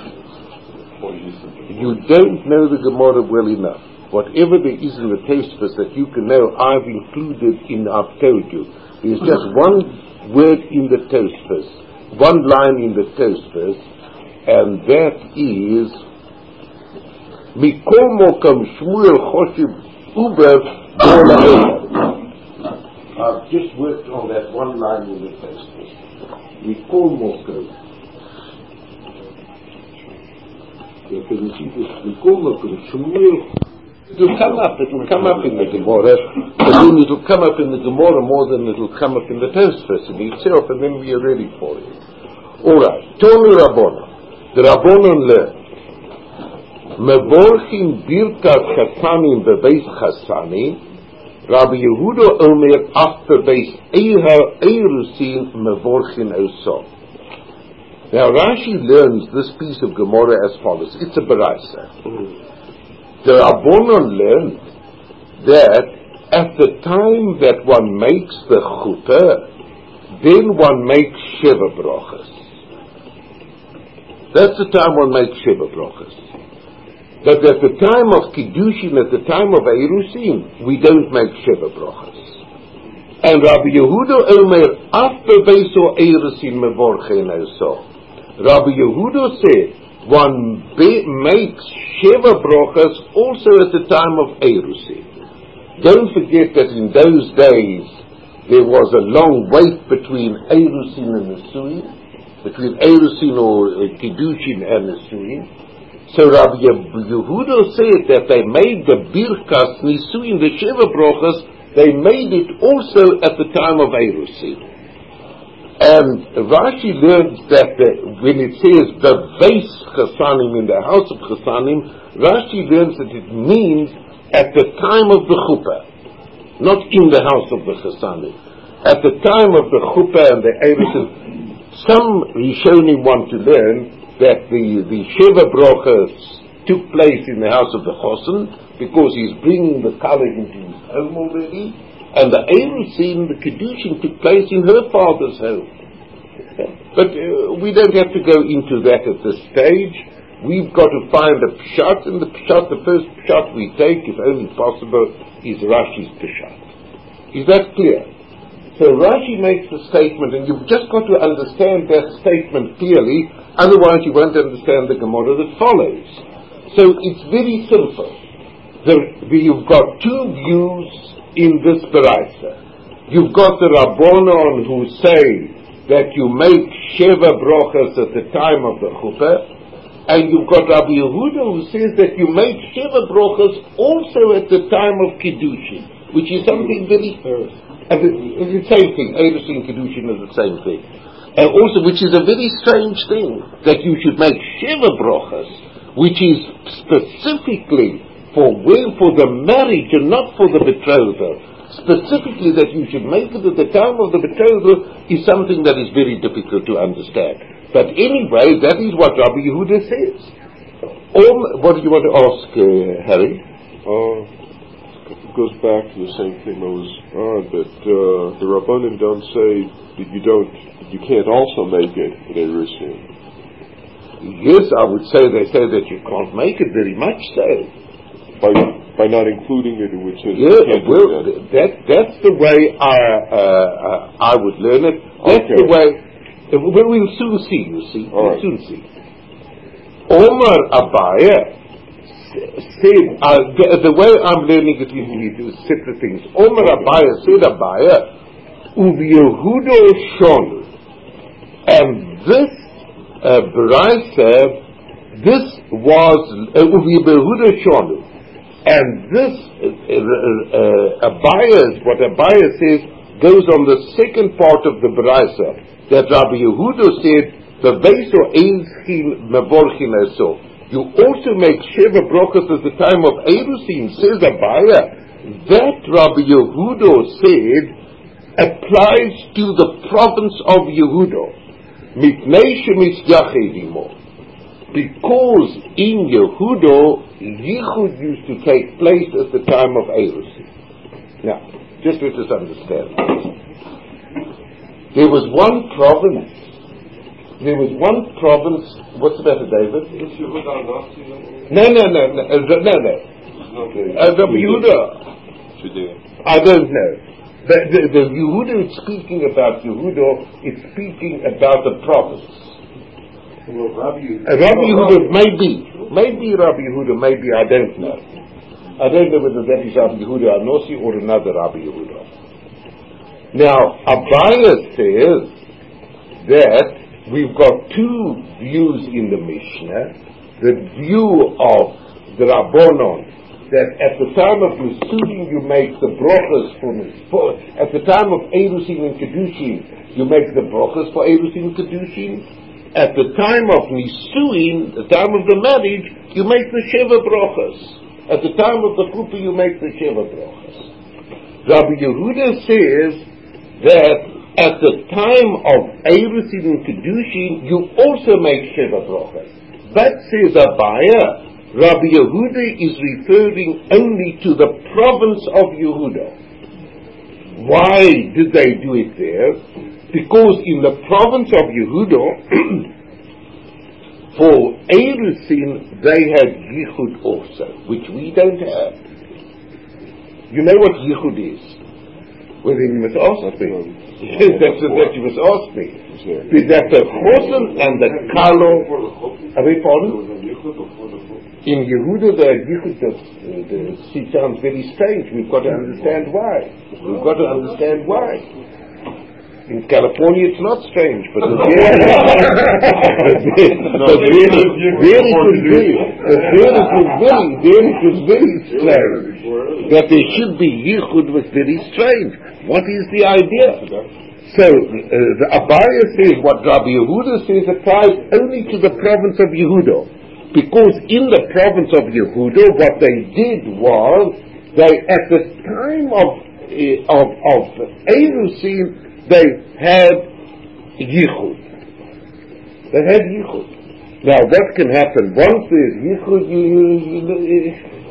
You don't know the Gemara well enough. Whatever there is in the Tosfos that you can know, I've included in, I've told you. is just one word in the Tosfos, one line in the Tosfos, and that is Mikol Mokom Shmuel Choshev Uber Bola Eila. I've just worked on that one line in the Tosfos. Mikol Mokom. Because you see this Mikol Mokom Shmuel. It will come up, it will come up in the Gemara, but then it will come up in the Gemara more than it will come up in the Tosfos in itself, and then we are ready for it. Alright, Tonu Rabbonon. The Rabbonon learned, Mevorchim Birkat Chasanim bebeis Chasanim, Rabbi Yehuda Omer after beis Eirusin Mevorchim Oso. Now Rashi learns this piece of Gemara as follows. It's a Baraisa. The Rabbonon learned that at the time that one makes the chuppah, then one makes Sheva Brachas. That's the time one makes Sheva Brachas. But at the time of Kiddushin, at the time of Eirusin, we don't make Sheva Brachas. And Rabbi Yehuda Omer, after Beiso Eirusin Mevorchein Oso, Rabbi Yehuda said, one be- makes Sheva Brachas also at the time of Eirusin. Don't forget that in those days there was a long wait between Eirusin and Nisuin, between Eirusin or uh, Kiddushin and Nisuin. So Rabbi Yehuda said that they made the Birkas Nisuin, the Sheva Brachas, they made it also at the time of Eirusin. And Rashi learns that the, when it says the base Chasanim, in the house of Chasanim, Rashi learns that it means at the time of the chuppah, not in the house of the Chasanim. At the time of the chuppah and the Eirusin, some Rishonim want to learn that the, the Sheva Brachas took place in the house of the Chosan because he's bringing the color into his home already. And the Eirusin, the Kiddushin, took place in her father's home. But uh, we don't have to go into that at this stage. We've got to find a Pshat, and the Pshat, the first Pshat we take, if only possible, is Rashi's Pshat. Is that clear? So Rashi makes a statement, and you've just got to understand that statement clearly, otherwise you won't understand the Gemara that follows. So it's very simple. The, the, you've got two views in this Baraisa. You've got the Rabbonon who say that you make Sheva Brachas at the time of the chuppah, and you've got Rabbi Yehuda who says that you make Sheva Brachas also at the time of Kiddushin, which is something very, uh, it's the same thing. Eirusin and Kiddushin is the same thing. And also, which is a very strange thing, that you should make Sheva Brachas, which is specifically for for the marriage and not for the betrothal, specifically that you should make it at the time of the betrothal, is something that is very difficult to understand. But anyway, that is what Rabbi Yehuda says. All, what do you want to ask, uh, Harry? Uh, it goes back to the same thing I was on, but uh, the Rabbanim don't say that you don't, that you can't also make it in Eirusin. Yes, I would say they say that you can't make it, very much so. By by not including it, which is yeah, well, that. that that's the way I uh, uh, I would learn it. That's okay. the way. Uh, well, we'll soon see. You see, All we'll right. soon see. Omar Abaya said uh, the, the way I'm learning it is separate things. Omar Abaya said Abaya Uv Yehuda Shon, and this uh, Baraisa, this was Uv Yehuda Shon. And this, uh, uh, Abayas, what Abaya says, goes on the second part of the Baraisa, that Rabbi Yehuda said, the Beiso Einschin Mevorchin Eso. You also make Sheva Brachas at the time of Eirusin, says Abaya. That Rabbi Yehuda said applies to the province of Yehuda. Mitnei shemis yachedimo. Because in Yehuda, Yichud used to take place at the time of Eirusin. Now, just let us understand this. There was one province, there was one province, what's the matter, David? No, no, no, no, no, no. Uh, Rabbi Yehuda, I don't know. The, the, the Yehuda is speaking about Yehuda, it's speaking about the province. Well, Rabbi, Uh, Rabbi Yehuda, maybe, maybe Rabbi Yehuda, maybe, I don't know. I don't know whether that is Rabbi Yehuda Anossi or another Rabbi Yehuda. Now, Abaya says that we've got two views in the Mishnah. The view of the Rabbonon, that at the time of Nisuin you make the brachas for, for at the time of Erusin and Kedushin you make the brachas for Erusin and Kedushin. At the time of Nisuin, the time of the marriage, you make the Sheva brachas. At the time of the Chuppah you make the Sheva brachas. Rabbi Yehuda says that at the time of Erusin and Kedushin you also make Sheva brachas. But says Abaya, Rabbi Yehuda is referring only to the province of Yehuda. Why did they do it there? Because in the province of Yehuda, for Erusin, they had Yichud also, which we don't have. You know what Yichud is? Well, then you must ask me. That's what you must ask me. Is that the Chosen and the Kalo? Are they pardon? In Yehuda, the Yichud, the, the, it sounds very strange. We've got to understand why. We've got to understand why. In California, it's not strange, but there, but there, there it was very, but there it was very, there it was very strange. That there should be Yichud was very strange. What is the idea? So, uh, the Abaya says what Rabbi Yehuda says applies only to the province of Yehuda. Because in the province of Yehuda, what they did was, they, at the time of, uh, of, of Erusin, they had Yichud. They had Yichud. Now, what can happen? Once there's Yichud, you, you, you,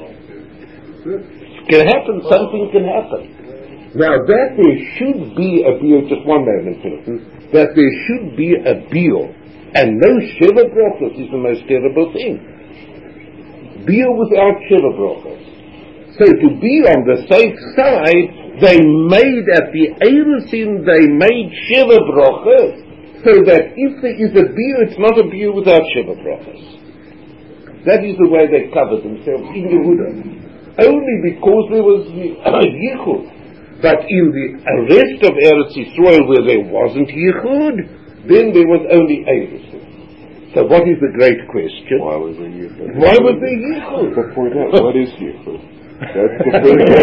it can happen, something can happen. Now, that there should be a biur, just one moment, that there should be a biur, and no Sheva brachos is the most terrible thing. Biur without Sheva brachos. So to be on the safe side, they made at the Erusin, they made Sheva brachos, so that if there is a biur, it's not a biur without Sheva brachos. That is the way they covered themselves in Yehuda. Only because there was Yichud. But in the rest of Eretz Yisrael where there wasn't Yichud, then there was only Erusin. So what is the great question? Why was there Yichud? Why was there Yichud? But point out, what is Yichud? That's the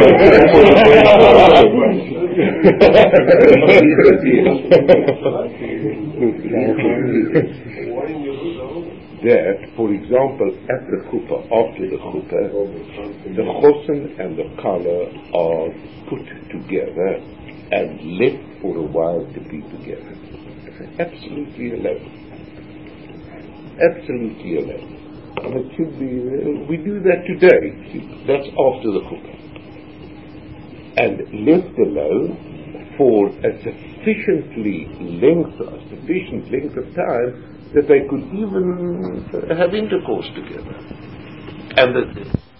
That, for example, at the chuppah, after the chuppah, the chosen and the kala are put together and left for a while to be together. Absolutely alone. Absolutely alone. And it should be, uh, we do that today. That's after the chuppah. And left alone for a sufficiently length, a sufficient length of time that they could even have intercourse together. And that